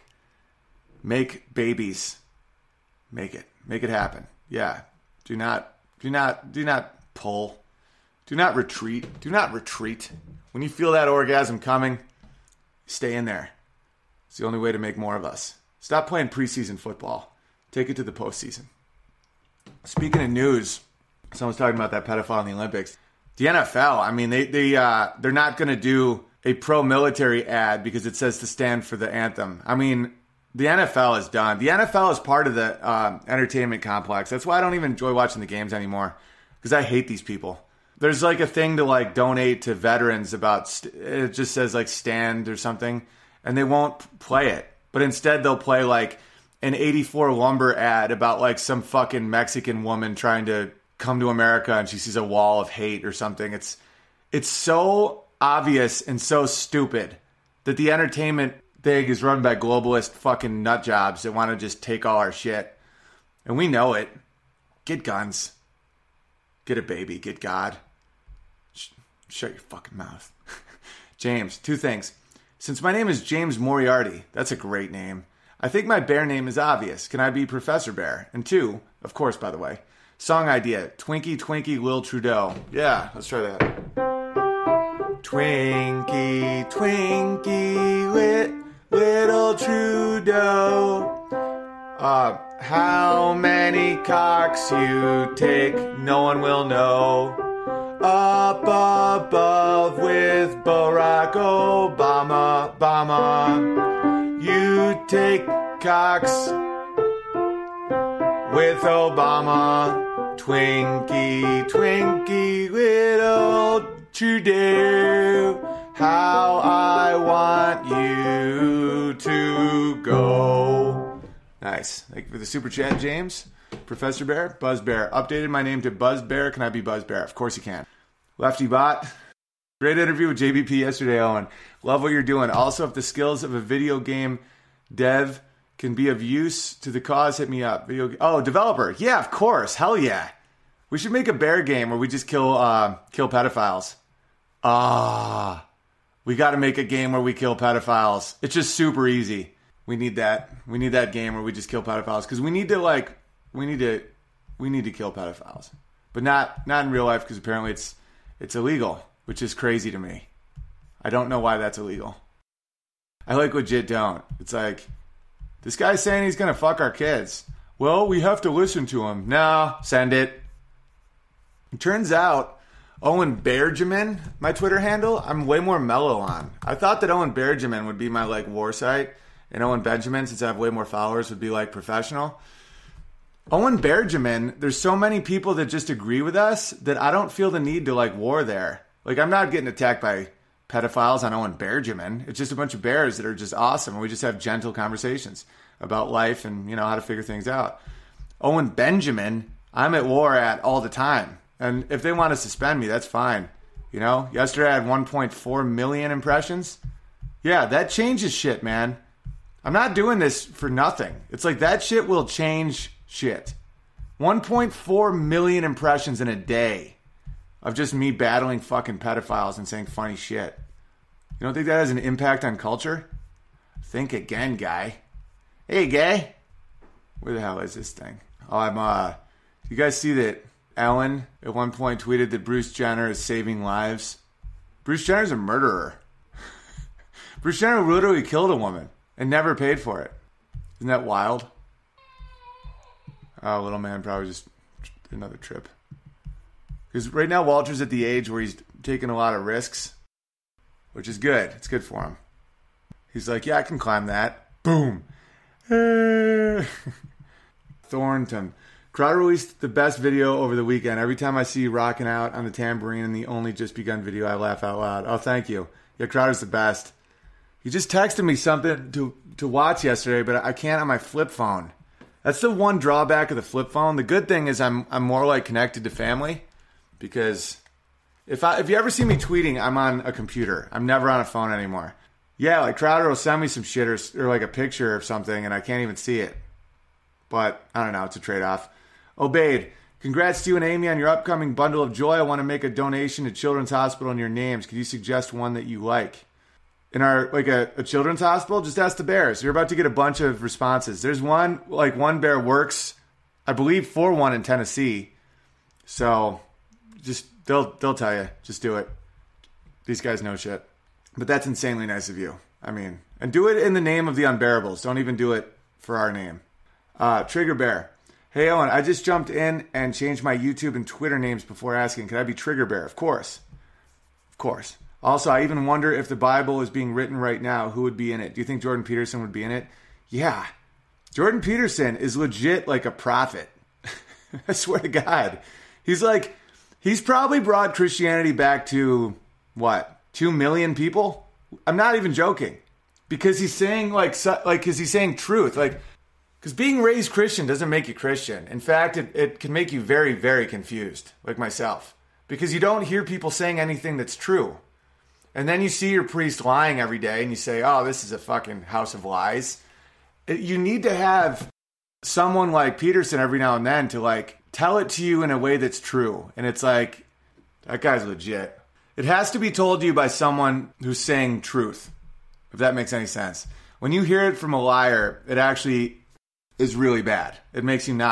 [SPEAKER 1] Make babies. Make it happen. Yeah. Do not pull. Do not retreat. Do not retreat. When you feel that orgasm coming, stay in there. It's the only way to make more of us. Stop playing preseason football. Take it to the postseason. Speaking of news, someone's talking about that pedophile in the Olympics. The NFL, I mean, they're not going to do a pro-military ad because it says to stand for the anthem. I mean, the NFL is done. The NFL is part of the entertainment complex. That's why I don't even enjoy watching the games anymore, because I hate these people. There's like a thing to like donate to veterans about, it just says like stand or something, and they won't play it. But instead they'll play like an 84 Lumber ad about like some fucking Mexican woman trying to come to America and she sees a wall of hate or something. It's so obvious and so stupid that the entertainment thing is run by globalist fucking nut jobs that want to just take all our shit. And we know it. Get guns. Get a baby. Get God. Shut your fucking mouth. James, 2 things. Since my name is James Moriarty, that's a great name, I think my bear name is obvious. Can I be Professor Bear? And 2, of course, by the way, song idea, Twinkie Twinkie Lil Trudeau. Yeah, let's try that. Twinkie Twinkie Little Trudeau. How many cocks you take, no one will know. Up above with Barack Obama, you take cocks with Obama. Twinkie, Twinkie, little Trudeau, how I want you to go. Nice. nice. Thank you for the super chat, James. Professor Bear, Buzz Bear. Updated my name to Buzz Bear. Can I be Buzz Bear? Of course you can. Lefty Bot. Great interview with JBP yesterday, Owen. Love what you're doing. Also, if the skills of a video game dev can be of use to the cause, hit me up. Developer. Yeah, of course. Hell yeah. We should make a bear game where we just kill pedophiles. We got to make a game where we kill pedophiles. It's just super easy. We need that. We need that game where we just kill pedophiles because we need to kill pedophiles, but not in real life because apparently it's illegal, which is crazy to me. I don't know why that's illegal. I legit don't. It's like this guy's saying he's gonna fuck our kids. Well, we have to listen to him. No, send it. It turns out Owen Benjamin, my Twitter handle, I'm way more mellow on. I thought that Owen Benjamin would be my war site, and Owen Benjamin, since I have way more followers, would be professional. Owen Benjamin, there's so many people that just agree with us that I don't feel the need to war there. I'm not getting attacked by pedophiles on Owen Benjamin. It's just a bunch of bears that are just awesome, and we just have gentle conversations about life and how to figure things out. Owen Benjamin, I'm at war at all the time. And if they want to suspend me, that's fine. Yesterday I had 1.4 million impressions. Yeah, that changes shit, man. I'm not doing this for nothing. It's that shit will change shit. 1.4 million impressions in a day of just me battling fucking pedophiles and saying funny shit. You don't think that has an impact on culture? Think again, guy. Hey, guy. Where the hell is this thing? You guys see that Ellen at one point tweeted that Bruce Jenner is saving lives? Bruce Jenner's a murderer. Bruce Jenner literally killed a woman and never paid for it. Isn't that wild? Oh, little man probably just another trip. Because right now Walter's at the age where he's taking a lot of risks, which is good. It's good for him. He's like, yeah, I can climb that. Boom. Thornton. Crowd released the best video over the weekend. Every time I see you rocking out on the tambourine in the Only Just Begun video, I laugh out loud. Oh, thank you. Yeah, Crowder's the best. He just texted me something to watch yesterday, but I can't on my flip phone. That's the one drawback of the flip phone. The good thing is I'm more connected to family because if you ever see me tweeting, I'm on a computer. I'm never on a phone anymore. Yeah, Crowder will send me some shit or a picture of something and I can't even see it. But I don't know. It's a trade-off. Obeyed. Congrats to you and Amy on your upcoming bundle of joy. I want to make a donation to Children's Hospital in your names. Could you suggest one that you like? In our, a children's hospital, just ask the bears. You're about to get a bunch of responses. There's one, one bear works, I believe, for one in Tennessee. So, just, they'll tell you. Just do it. These guys know shit. But that's insanely nice of you. And do it in the name of the Unbearables. Don't even do it for our name. Trigger Bear. Hey, Owen, I just jumped in and changed my YouTube and Twitter names before asking. Can I be Trigger Bear? Of course. Of course. Also, I even wonder if the Bible is being written right now, who would be in it? Do you think Jordan Peterson would be in it? Yeah. Jordan Peterson is legit a prophet. I swear to God. He's probably brought Christianity back to, 2 million people? I'm not even joking. Because he's saying, because he's saying truth. Because being raised Christian doesn't make you Christian. In fact, it can make you very, very confused, like myself. Because you don't hear people saying anything that's true. And then you see your priest lying every day and you say, oh, this is a fucking house of lies. You need to have someone like Peterson every now and then to tell it to you in a way that's true. And it's that guy's legit. It has to be told to you by someone who's saying truth, if that makes any sense. When you hear it from a liar, it actually is really bad. It makes you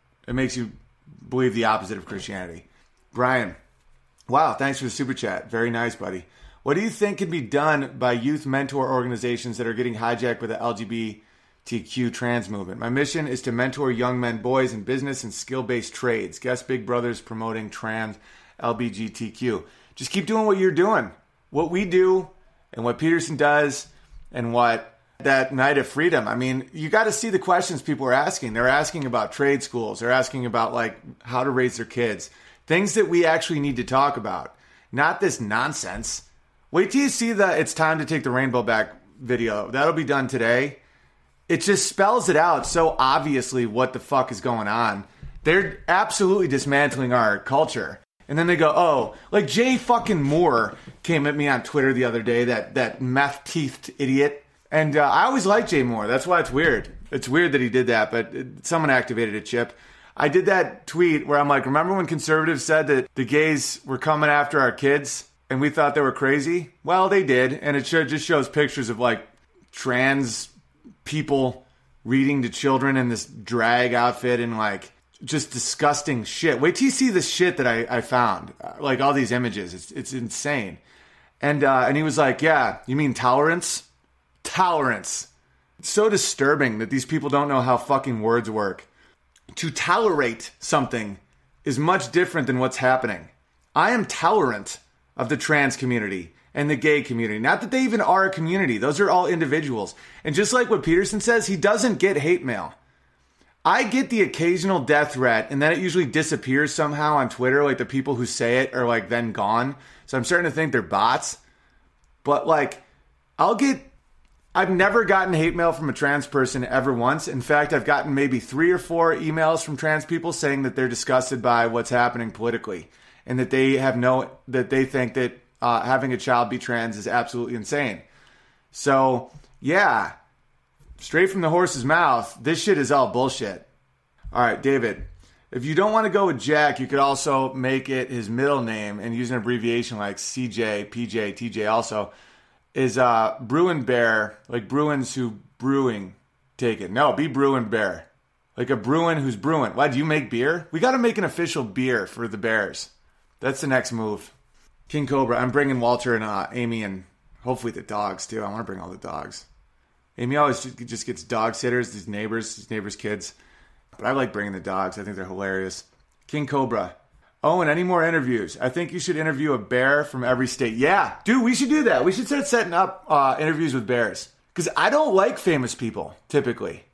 [SPEAKER 1] believe the opposite of Christianity. Brian, wow, thanks for the super chat. Very nice, buddy. What do you think can be done by youth mentor organizations that are getting hijacked by the LGBTQ trans movement? My mission is to mentor young men, boys in business and skill-based trades. Guess Big Brother's promoting trans LGBTQ. Just keep doing what you're doing. What we do and what Peterson does and what that Night of Freedom. You got to see the questions people are asking. They're asking about trade schools. They're asking about how to raise their kids. Things that we actually need to talk about. Not this nonsense. Wait till you see the It's Time to Take the Rainbow Back video. That'll be done today. it just spells it out so obviously what the fuck is going on. They're absolutely dismantling our culture. And then they go, oh, like Jay fucking Moore came at me on Twitter the other day, that meth-teethed idiot. And I always liked Jay Moore. That's why it's weird. It's weird that he did that, but someone activated a chip. I did that tweet where I'm like, remember when conservatives said that the gays were coming after our kids and we thought they were crazy? Well, they did. And it just shows pictures of like trans people reading to children in this drag outfit and like just disgusting shit. Wait till you see the shit that I found. Like all these images. It's insane. And he was like, yeah, you mean tolerance? Tolerance. It's so disturbing that these people don't know how fucking words work. To tolerate something is much different than what's happening. I am tolerant of the trans community and the gay community. Not that they even are a community. Those are all individuals. And just like what Peterson says, he doesn't get hate mail. I get the occasional death threat, and then it usually disappears somehow on Twitter. Like the people who say it are like then gone. So I'm starting to think they're bots. But like, I've never gotten hate mail from a trans person ever once. In fact, I've gotten maybe 3 or 4 emails from trans people saying that they're disgusted by what's happening politically and that they think that having a child be trans is absolutely insane. So, yeah, straight from the horse's mouth, this shit is all bullshit. All right, David, if you don't want to go with Jack, you could also make it his middle name and use an abbreviation like CJ, PJ, TJ also. Is Bruin Bear, like Bruins who brewing take it. No, be Bruin Bear. Like a Bruin who's brewing. Why, do you make beer? We got to make an official beer for the Bears. That's the next move. King Cobra, I'm bringing Walter and Amy and hopefully the dogs too. I want to bring all the dogs. Amy always just gets dog sitters, these neighbors' kids. But I like bringing the dogs. I think they're hilarious. King Cobra. Oh, and any more interviews? I think you should interview a bear from every state. Yeah, dude, we should do that. We should start setting up interviews with bears. Because I don't like famous people, typically.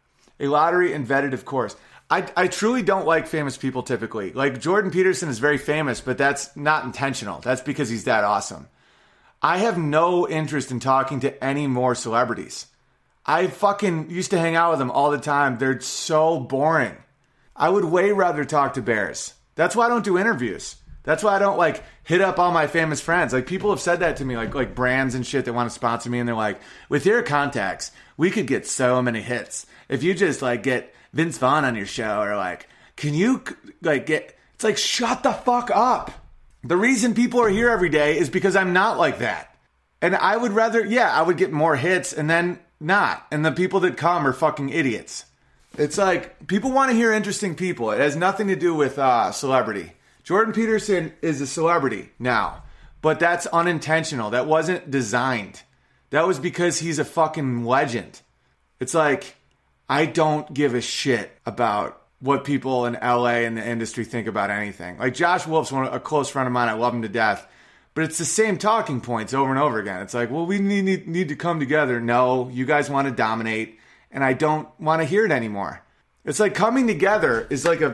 [SPEAKER 1] A lottery and vetted, of course. I truly don't like famous people, typically. Like, Jordan Peterson is very famous, but that's not intentional. That's because he's that awesome. I have no interest in talking to any more celebrities. I fucking used to hang out with them all the time. They're so boring. I would way rather talk to bears. That's why I don't do interviews. That's why I don't like hit up all my famous friends. Like people have said that to me, like brands and shit that want to sponsor me, and they're like, with your contacts, we could get so many hits. If you just like get Vince Vaughn on your show, or like, can you like get? It's like, shut the fuck up. The reason people are here every day is because I'm not like that, and I would rather, I would get more hits and then not, and the people that come are fucking idiots. It's like, people want to hear interesting people. It has nothing to do with celebrity. Jordan Peterson is a celebrity now, but that's unintentional. That wasn't designed. That was because he's a fucking legend. It's like, I don't give a shit about what people in LA and the industry think about anything. Like Josh Wolf's a close friend of mine. I love him to death. But it's the same talking points over and over again. It's like, well, we need to come together. No, you guys want to dominate. And I don't want to hear it anymore. It's like coming together is like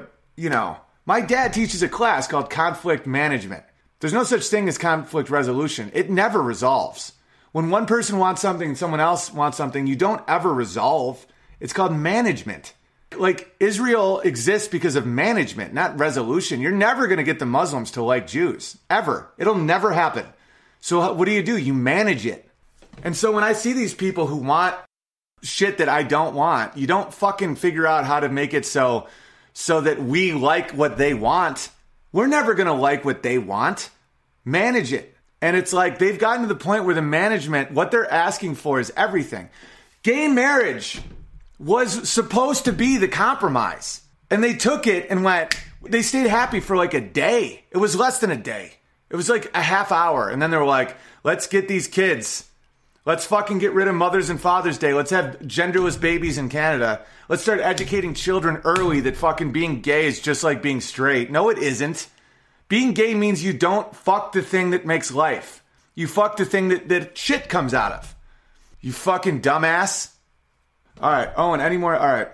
[SPEAKER 1] my dad teaches a class called conflict management. There's no such thing as conflict resolution. It never resolves. When one person wants something and someone else wants something, you don't ever resolve. It's called management. Like Israel exists because of management, not resolution. You're never going to get the Muslims to like Jews. Ever. It'll never happen. So what do? You manage it. And so when I see these people who want shit that I don't want, you don't fucking figure out how to make it so that we like what they want. We're never going to like what they want. Manage it. And it's like they've gotten to the point where the management, what they're asking for is everything. Gay marriage was supposed to be the compromise. And they took it and they stayed happy for like a day. It was less than a day. It was like a half hour. And then they were like, let's get these kids. Let's fucking get rid of Mother's and Father's Day. Let's have genderless babies in Canada. Let's start educating children early that fucking being gay is just like being straight. No, it isn't. Being gay means you don't fuck the thing that makes life. You fuck the thing that shit comes out of. You fucking dumbass. All right. Oh, and any more? All right.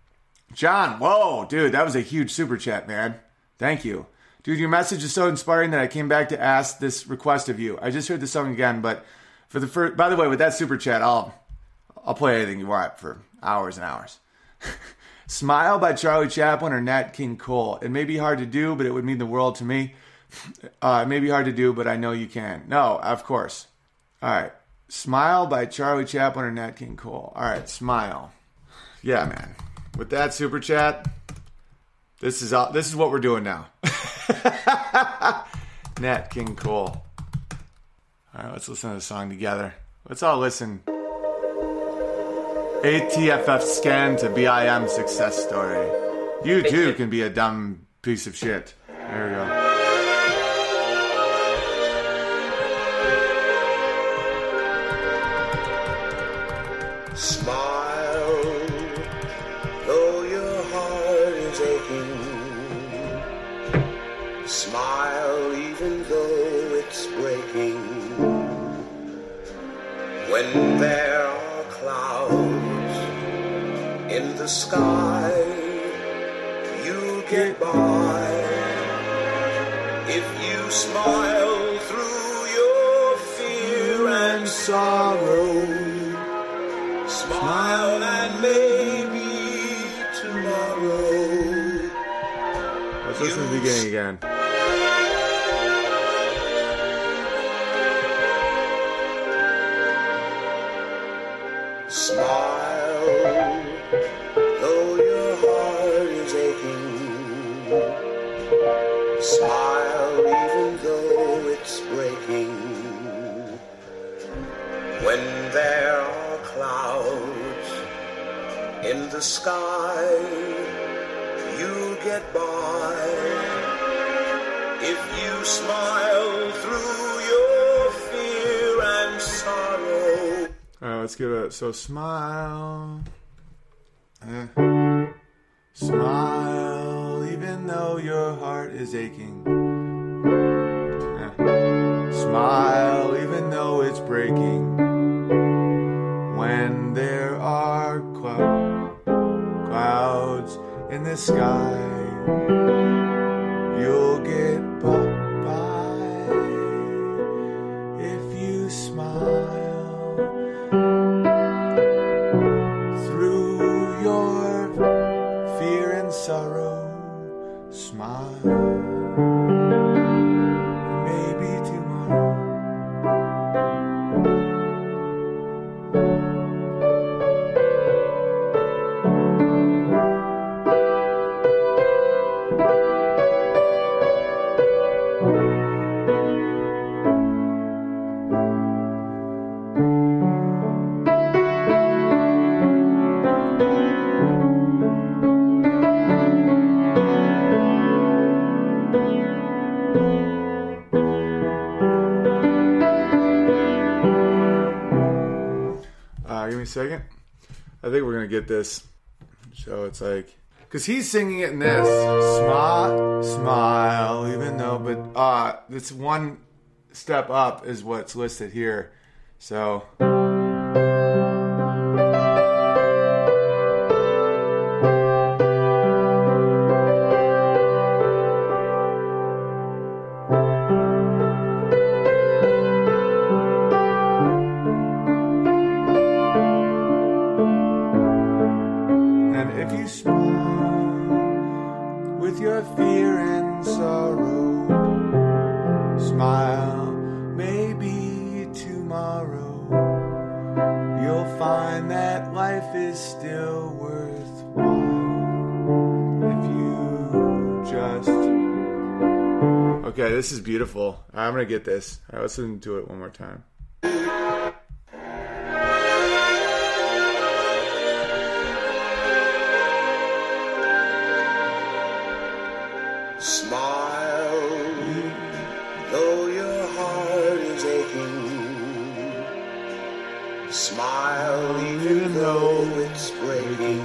[SPEAKER 1] John, whoa, dude, that was a huge super chat, man. Thank you. Dude, your message is so inspiring that I came back to ask this request of you. I just heard the song again, but by the way, with that super chat, I'll play anything you want for hours and hours. Smile by Charlie Chaplin or Nat King Cole. It may be hard to do, but it would mean the world to me. It may be hard to do, but I know you can. No, of course. All right. Smile by Charlie Chaplin or Nat King Cole. All right, Smile. Yeah, man. With that super chat, this is what we're doing now. Nat King Cole. All right, let's listen to the song together. Let's all listen. ATFF scan to BIM success story. You too can be a dumb piece of shit. There we go.
[SPEAKER 4] Smile, though your heart is aching. Smile, even though it's breaking. When there are clouds in the sky, you'll get by. If you smile through your fear and sorrow, smile and maybe tomorrow.
[SPEAKER 1] Let's listen to the beginning again.
[SPEAKER 4] Smile, though your heart is aching. Smile, even though it's breaking. When there are clouds in the sky, you'll get by. If you smile through your fear and sorrow.
[SPEAKER 1] All right, let's give it. So smile. Smile, even though your heart is aching. Smile, even though it's breaking. When there are clouds in the sky, you'll get by if you smile through your fear and sorrow. Smile, maybe tomorrow. Give me a second. I think we're gonna get this. So it's like, cause he's singing it in this. Smile, even though, but this one step up is what's listed here. So. With your fear and sorrow, smile, maybe tomorrow you'll find that life is still worthwhile if you just... Okay, this is beautiful. I'm gonna get this. All right, let's listen to it one more time.
[SPEAKER 4] Smile, though your heart is aching. Smile, even though it's breaking.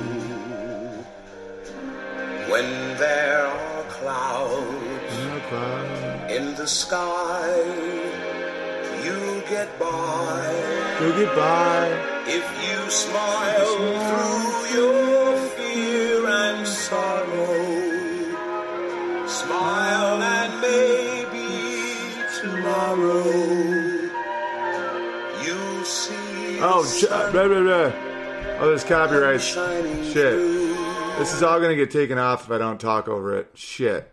[SPEAKER 4] When there are clouds in the sky, you'll get by.
[SPEAKER 1] You'll get by
[SPEAKER 4] if you smile through your fear and sorrow. Smile and maybe tomorrow you'll see.
[SPEAKER 1] Oh, Oh, there's copyright. Shit. This is all gonna get taken off if I don't talk over it. Shit.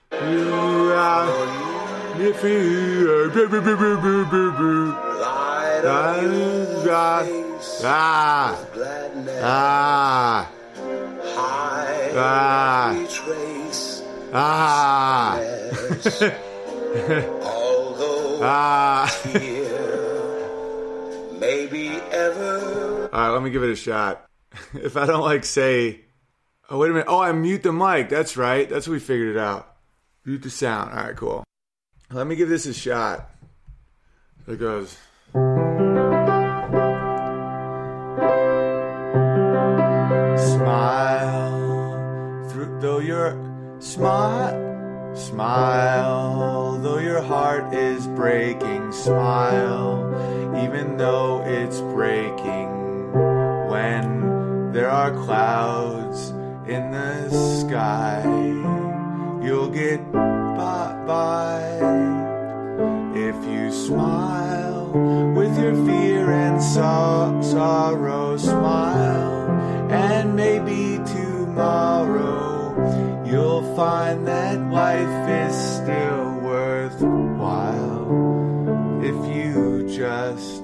[SPEAKER 4] Maybe ever.
[SPEAKER 1] Alright, let me give it a shot. If I don't say, oh, wait a minute. Oh, I mute the mic. That's right. That's what we figured it out. Mute the sound. Alright, cool. Let me give this a shot. It goes. Smile though your smile though your heart is breaking. Smile even though it's breaking. When there are clouds in the sky, you'll get by if you smile with your fear and sorrow. Smile, and maybe tomorrow you'll find that life is still worthwhile if you just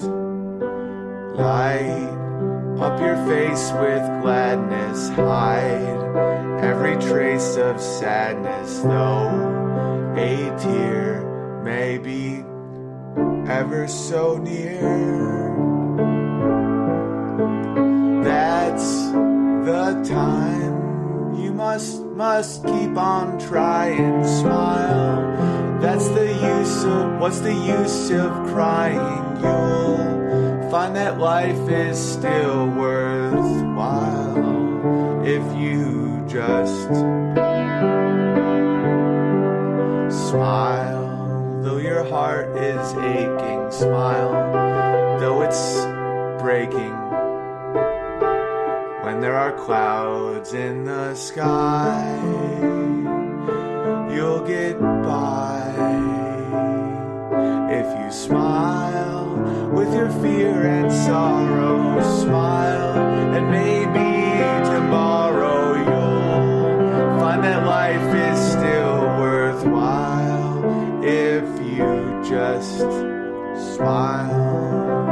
[SPEAKER 1] light up your face with gladness. Hide every trace of sadness, though a tear may be ever so near. That's the time you must keep on trying. Smile. That's the use of, what's the use of crying? You'll find that life is still worthwhile if you just smile. Though your heart is aching, smile, though it's breaking. When there are clouds in the sky, you'll get by if you smile with your fear and sorrow. Smile, and maybe tomorrow you'll find that life is still worthwhile if you just smile.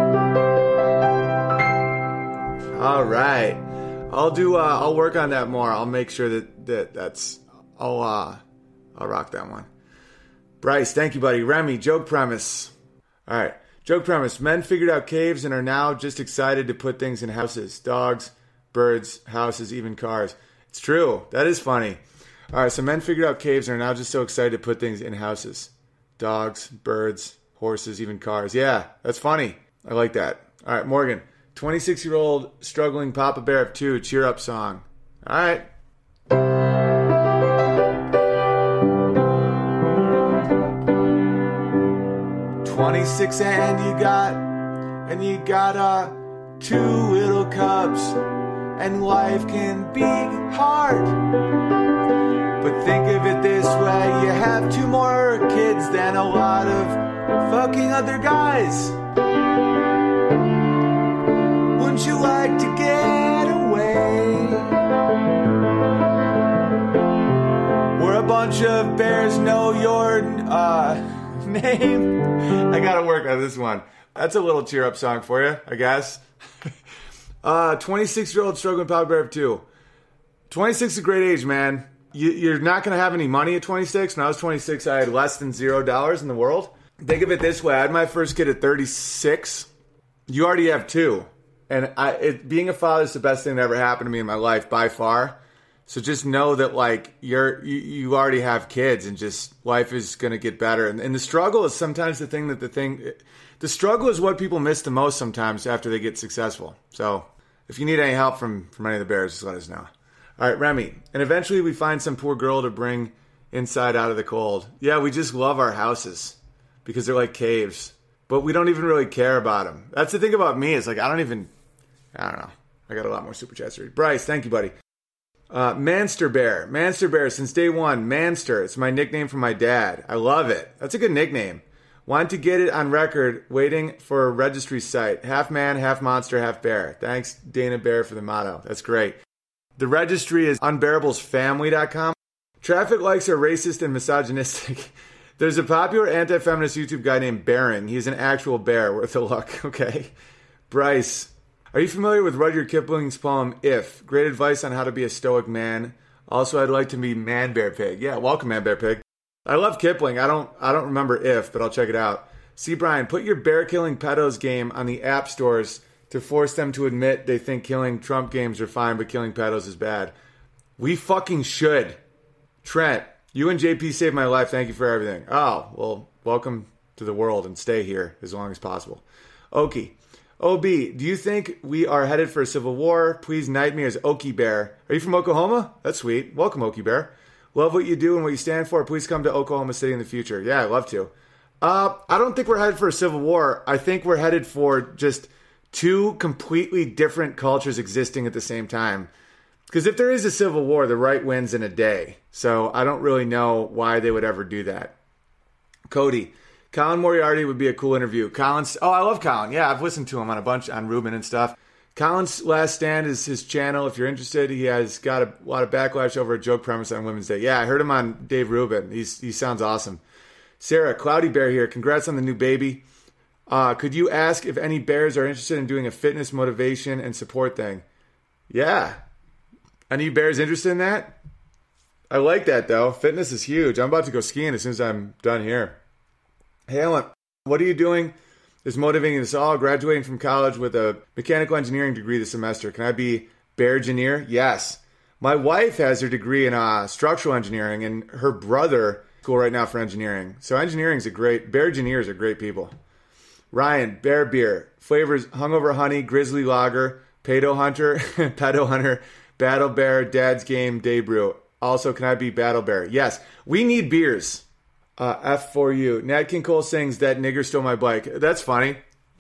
[SPEAKER 1] All right, I'll work on that more. I'll make sure that's I'll rock that one. Bryce, thank you, buddy. Remy, joke premise. All right, joke premise. Men figured out caves and are now just excited to put things in houses. Dogs, birds, houses, even cars. It's true. That is funny. All right, so men figured out caves and are now just so excited to put things in houses. Dogs, birds, horses, even cars. Yeah, that's funny. I like that. All right, Morgan. 26-year-old struggling Papa Bear of 2 cheer up song. All right. 26 and you got 2 little cubs, and life can be hard. But think of it this way, you have 2 more kids than a lot of fucking other guys. Wouldn't you like to get away? Where a bunch of bears know your name. I gotta work on this one. That's a little cheer up song for you, I guess. 26-year-old struggling Papa Bear of 2. 26 is a great age, man. You're not gonna have any money at 26. When I was 26, I had less than $0 in the world. Think of it this way: I had my first kid at 36. You already have 2. And being a father is the best thing that ever happened to me in my life by far. So just know that you already have kids, and just life is going to get better. And the struggle is sometimes the struggle is what people miss the most sometimes after they get successful. So if you need any help from any of the bears, just let us know. All right, Remy. And eventually we find some poor girl to bring inside out of the cold. Yeah, we just love our houses because they're like caves, but we don't even really care about them. That's the thing about me. Is I don't know. I got a lot more super chats to read. Bryce, thank you, buddy. Manster Bear since day one. Manster, it's my nickname from my dad. I love it. That's a good nickname. Want to get it on record, waiting for a registry site. Half man, half monster, half bear. Thanks, Dana Bear, for the motto. That's great. The registry is unbearablesfamily.com. Traffic likes are racist and misogynistic. There's a popular anti-feminist YouTube guy named Bearing. He's an actual bear. Worth a look. Okay. Bryce. Are you familiar with Rudyard Kipling's poem, If? Great advice on how to be a stoic man. Also, I'd like to be Man Bear Pig. Yeah, welcome, Man Bear Pig. I love Kipling. I don't remember If, but I'll check it out. See, Brian, put your bear killing pedos game on the app stores to force them to admit they think killing Trump games are fine, but killing pedos is bad. We fucking should. Trent, you and JP saved my life. Thank you for everything. Oh, well, welcome to the world and stay here as long as possible. Okie. OB, do you think we are headed for a civil war? Please knight me as Okie Bear. Are you from Oklahoma? That's sweet. Welcome, Okie Bear. Love what you do and what you stand for. Please come to Oklahoma City in the future. Yeah, I'd love to. I don't think we're headed for a civil war. I think we're headed for just two completely different cultures existing at the same time. Because if there is a civil war, the right wins in a day. So I don't really know why they would ever do that. Cody, Colin Moriarty would be a cool interview. Colin's, I love Colin. Yeah, I've listened to him on a bunch on Ruben and stuff. Colin's Last Stand is his channel. If you're interested, he has got a lot of backlash over a joke premise on Women's Day. Yeah, I heard him on Dave Rubin. He sounds awesome. Sarah, Cloudy Bear here. Congrats on the new baby. Could you ask if any bears are interested in doing a fitness motivation and support thing? Yeah. Any bears interested in that? I like that, though. Fitness is huge. I'm about to go skiing as soon as I'm done here. Hey, Ellen, what are you doing? Is motivating us all, graduating from college with a mechanical engineering degree this semester. Can I be bear engineer? Yes. My wife has her degree in structural engineering, and her brother school right now for engineering. So engineering is bear engineers are great people. Ryan, bear beer, flavors hungover honey, grizzly lager, pedo hunter, battle bear, dad's game, day brew. Also, can I be battle bear? Yes. We need beers. F for you. Nat King Cole sings That Nigger Stole My Bike. That's funny.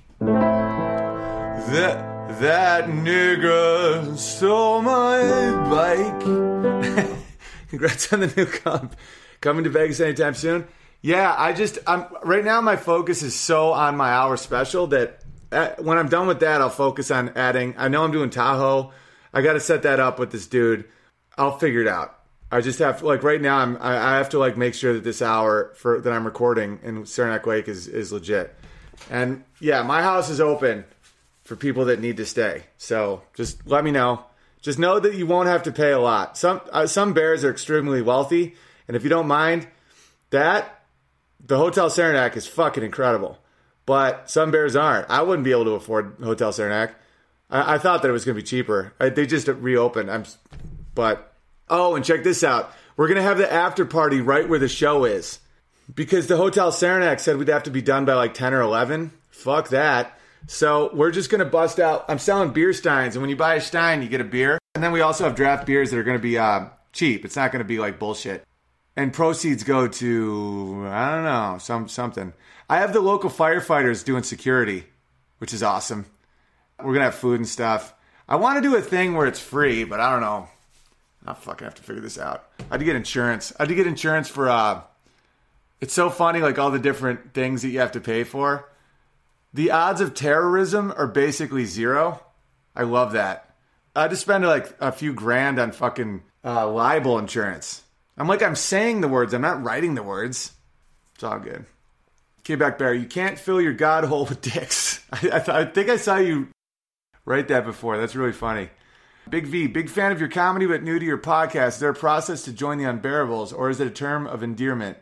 [SPEAKER 1] That nigger stole my bike. Congrats on the new comp. Coming to Vegas anytime soon. Yeah, I'm right now my focus is so on my hour special that when I'm done with that, I'll focus on adding. I know I'm doing Tahoe. I got to set that up with this dude. I'll figure it out. I just have to, right now I have to make sure that this hour that I'm recording in Saranac Lake is legit. And yeah, my house is open for people that need to stay. So just let me know. Just know that you won't have to pay a lot. Some bears are extremely wealthy, and if you don't mind that, the Hotel Saranac is fucking incredible. But some bears aren't. I wouldn't be able to afford Hotel Saranac. I thought that it was going to be cheaper. They just reopened. And check this out. We're going to have the after party right where the show is. Because the Hotel Saranac said we'd have to be done by 10 or 11. Fuck that. So we're just going to bust out. I'm selling beer steins. And when you buy a stein, you get a beer. And then we also have draft beers that are going to be cheap. It's not going to be bullshit. And proceeds go to, I don't know, something. I have the local firefighters doing security, which is awesome. We're going to have food and stuff. I want to do a thing where it's free, but I don't know. I'll fucking have to figure this out. I had to get insurance. For, it's so funny, all the different things that you have to pay for. The odds of terrorism are basically zero. I love that. I had to spend a few grand on fucking libel insurance. I'm saying the words. I'm not writing the words. It's all good. K-Back Bear, you can't fill your god hole with dicks. I think I saw you write that before. That's really funny. Big V, big fan of your comedy but new to your podcast. Is there a process to join the Unbearables, or is it a term of endearment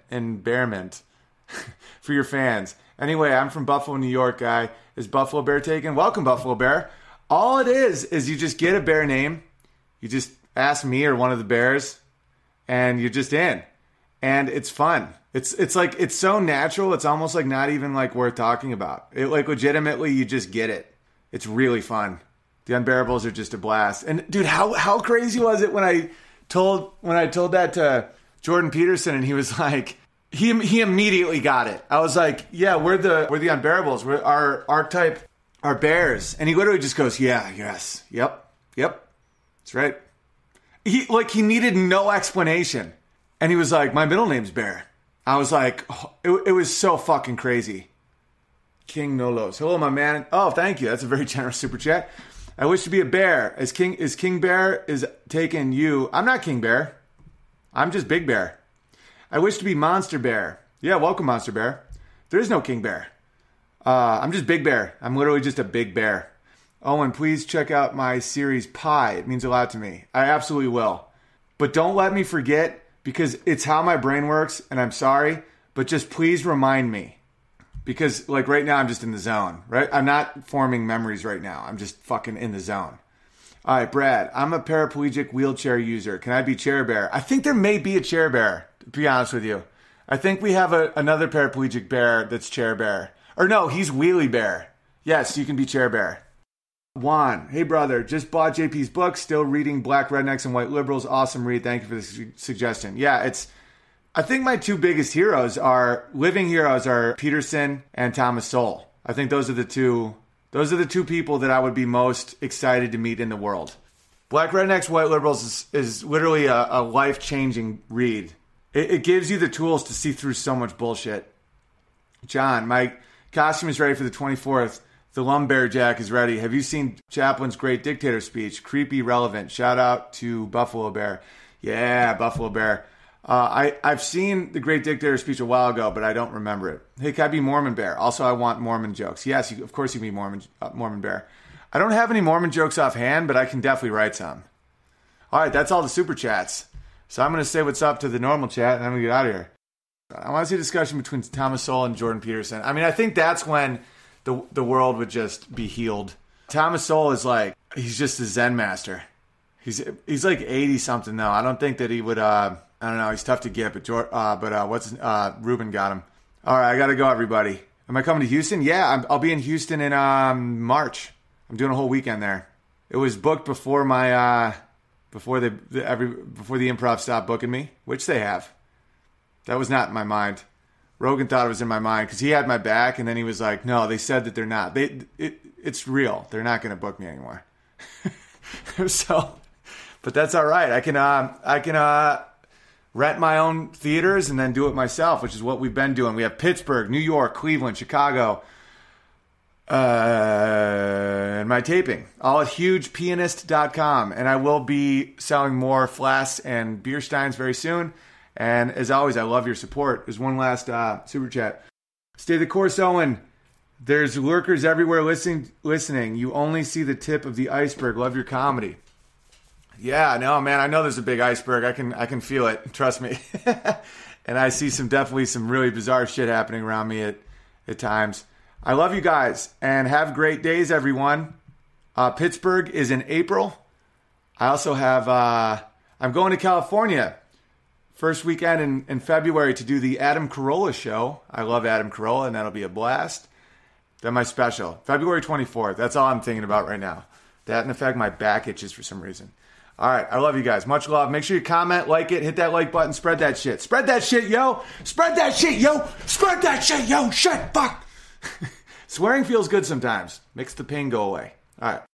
[SPEAKER 1] for your fans? Anyway, I'm from Buffalo, New York, guy. Is Buffalo Bear taken? Welcome, Buffalo Bear. All it is you just get a bear name. You just ask me or one of the bears, and you're just in. And it's fun. It's so natural. It's almost not even worth talking about. It legitimately, you just get it. It's really fun. The Unbearables are just a blast. And dude, how crazy was it when I told that to Jordan Peterson, and he was he immediately got it. I was yeah, we're the Unbearables. We're our archetype, our bears. And he literally just goes, yeah, yes, yep, that's right. He needed no explanation, and he was my middle name's Bear. I was like, it was so fucking crazy. King Nolos. Hello, my man. Oh, thank you. That's a very generous super chat. I wish to be a bear. Is King Bear is taking you. I'm not King Bear. I'm just Big Bear. I wish to be Monster Bear. Yeah, welcome, Monster Bear. There is no King Bear. I'm just Big Bear. I'm literally just a big bear. Owen, please check out my series Pi. It means a lot to me. I absolutely will. But don't let me forget, because it's how my brain works, and I'm sorry, but just please remind me. Because, like, right now I'm just in the zone, right? I'm not forming memories right now. I'm just fucking in the zone. All right, Brad, I'm a paraplegic wheelchair user. Can I be Chair Bear? I think there may be a Chair Bear, to be honest with you. I think we have another paraplegic bear that's Chair Bear. Or no, he's Wheelie Bear. Yes, you can be Chair Bear. Juan, hey brother, just bought JP's book, still reading Black Rednecks and White Liberals. Awesome read. Thank you for the suggestion. Yeah, I think my two biggest living heroes are Peterson and Thomas Sowell. I think those are the two people that I would be most excited to meet in the world. Black Rednecks, White Liberals is literally a life-changing read. It gives you the tools to see through so much bullshit. John, my costume is ready for the 24th. The Lumberjack is ready. Have you seen Chaplin's Great Dictator speech? Creepy, relevant. Shout out to Buffalo Bear. Yeah, Buffalo Bear. I've seen the Great Dictator speech a while ago, but I don't remember it. Hey, can I be Mormon Bear? Also, I want Mormon jokes. Yes, of course you can be Mormon Bear. I don't have any Mormon jokes offhand, but I can definitely write some. All right, that's all the super chats. So I'm going to say what's up to the normal chat, and I'm going to get out of here. I want to see a discussion between Thomas Sowell and Jordan Peterson. I mean, I think that's when the world would just be healed. Thomas Sowell is like, he's just a Zen master. He's like 80-something, though. I don't think that he would... I don't know. He's tough to get, but Ruben got him. All right, I got to go, everybody. Am I coming to Houston? Yeah, I'll be in Houston in March. I'm doing a whole weekend there. It was booked before before the Improv stopped booking me, which they have. That was not in my mind. Rogan thought it was in my mind because he had my back, and then he was like, "No, they said that they're not. It's real. They're not going to book me anymore." So, but that's all right. I can rent my own theaters and then do it myself, which is what we've been doing. We have Pittsburgh, New York, Cleveland, Chicago, and my taping, all at hugepianist.com. And I will be selling more flasks and beer steins very soon. And as always, I love your support. There's one last super chat. Stay the course, Owen. There's lurkers everywhere listening. You only see the tip of the iceberg. Love your comedy. Yeah, no, man, I know there's a big iceberg. I can feel it. Trust me. And I see definitely some really bizarre shit happening around me at times. I love you guys, and have great days, everyone. Pittsburgh is in April. I also have, I'm going to California first weekend in February to do the Adam Carolla show. I love Adam Carolla, and that'll be a blast. Then my special, February 24th. That's all I'm thinking about right now. That, and in fact, my back itches for some reason. All right, I love you guys. Much love. Make sure you comment, like it, hit that like button, spread that shit. Spread that shit, yo. Spread that shit, yo. Spread that shit, yo. Shit, fuck. Swearing feels good sometimes. Makes the pain go away. All right.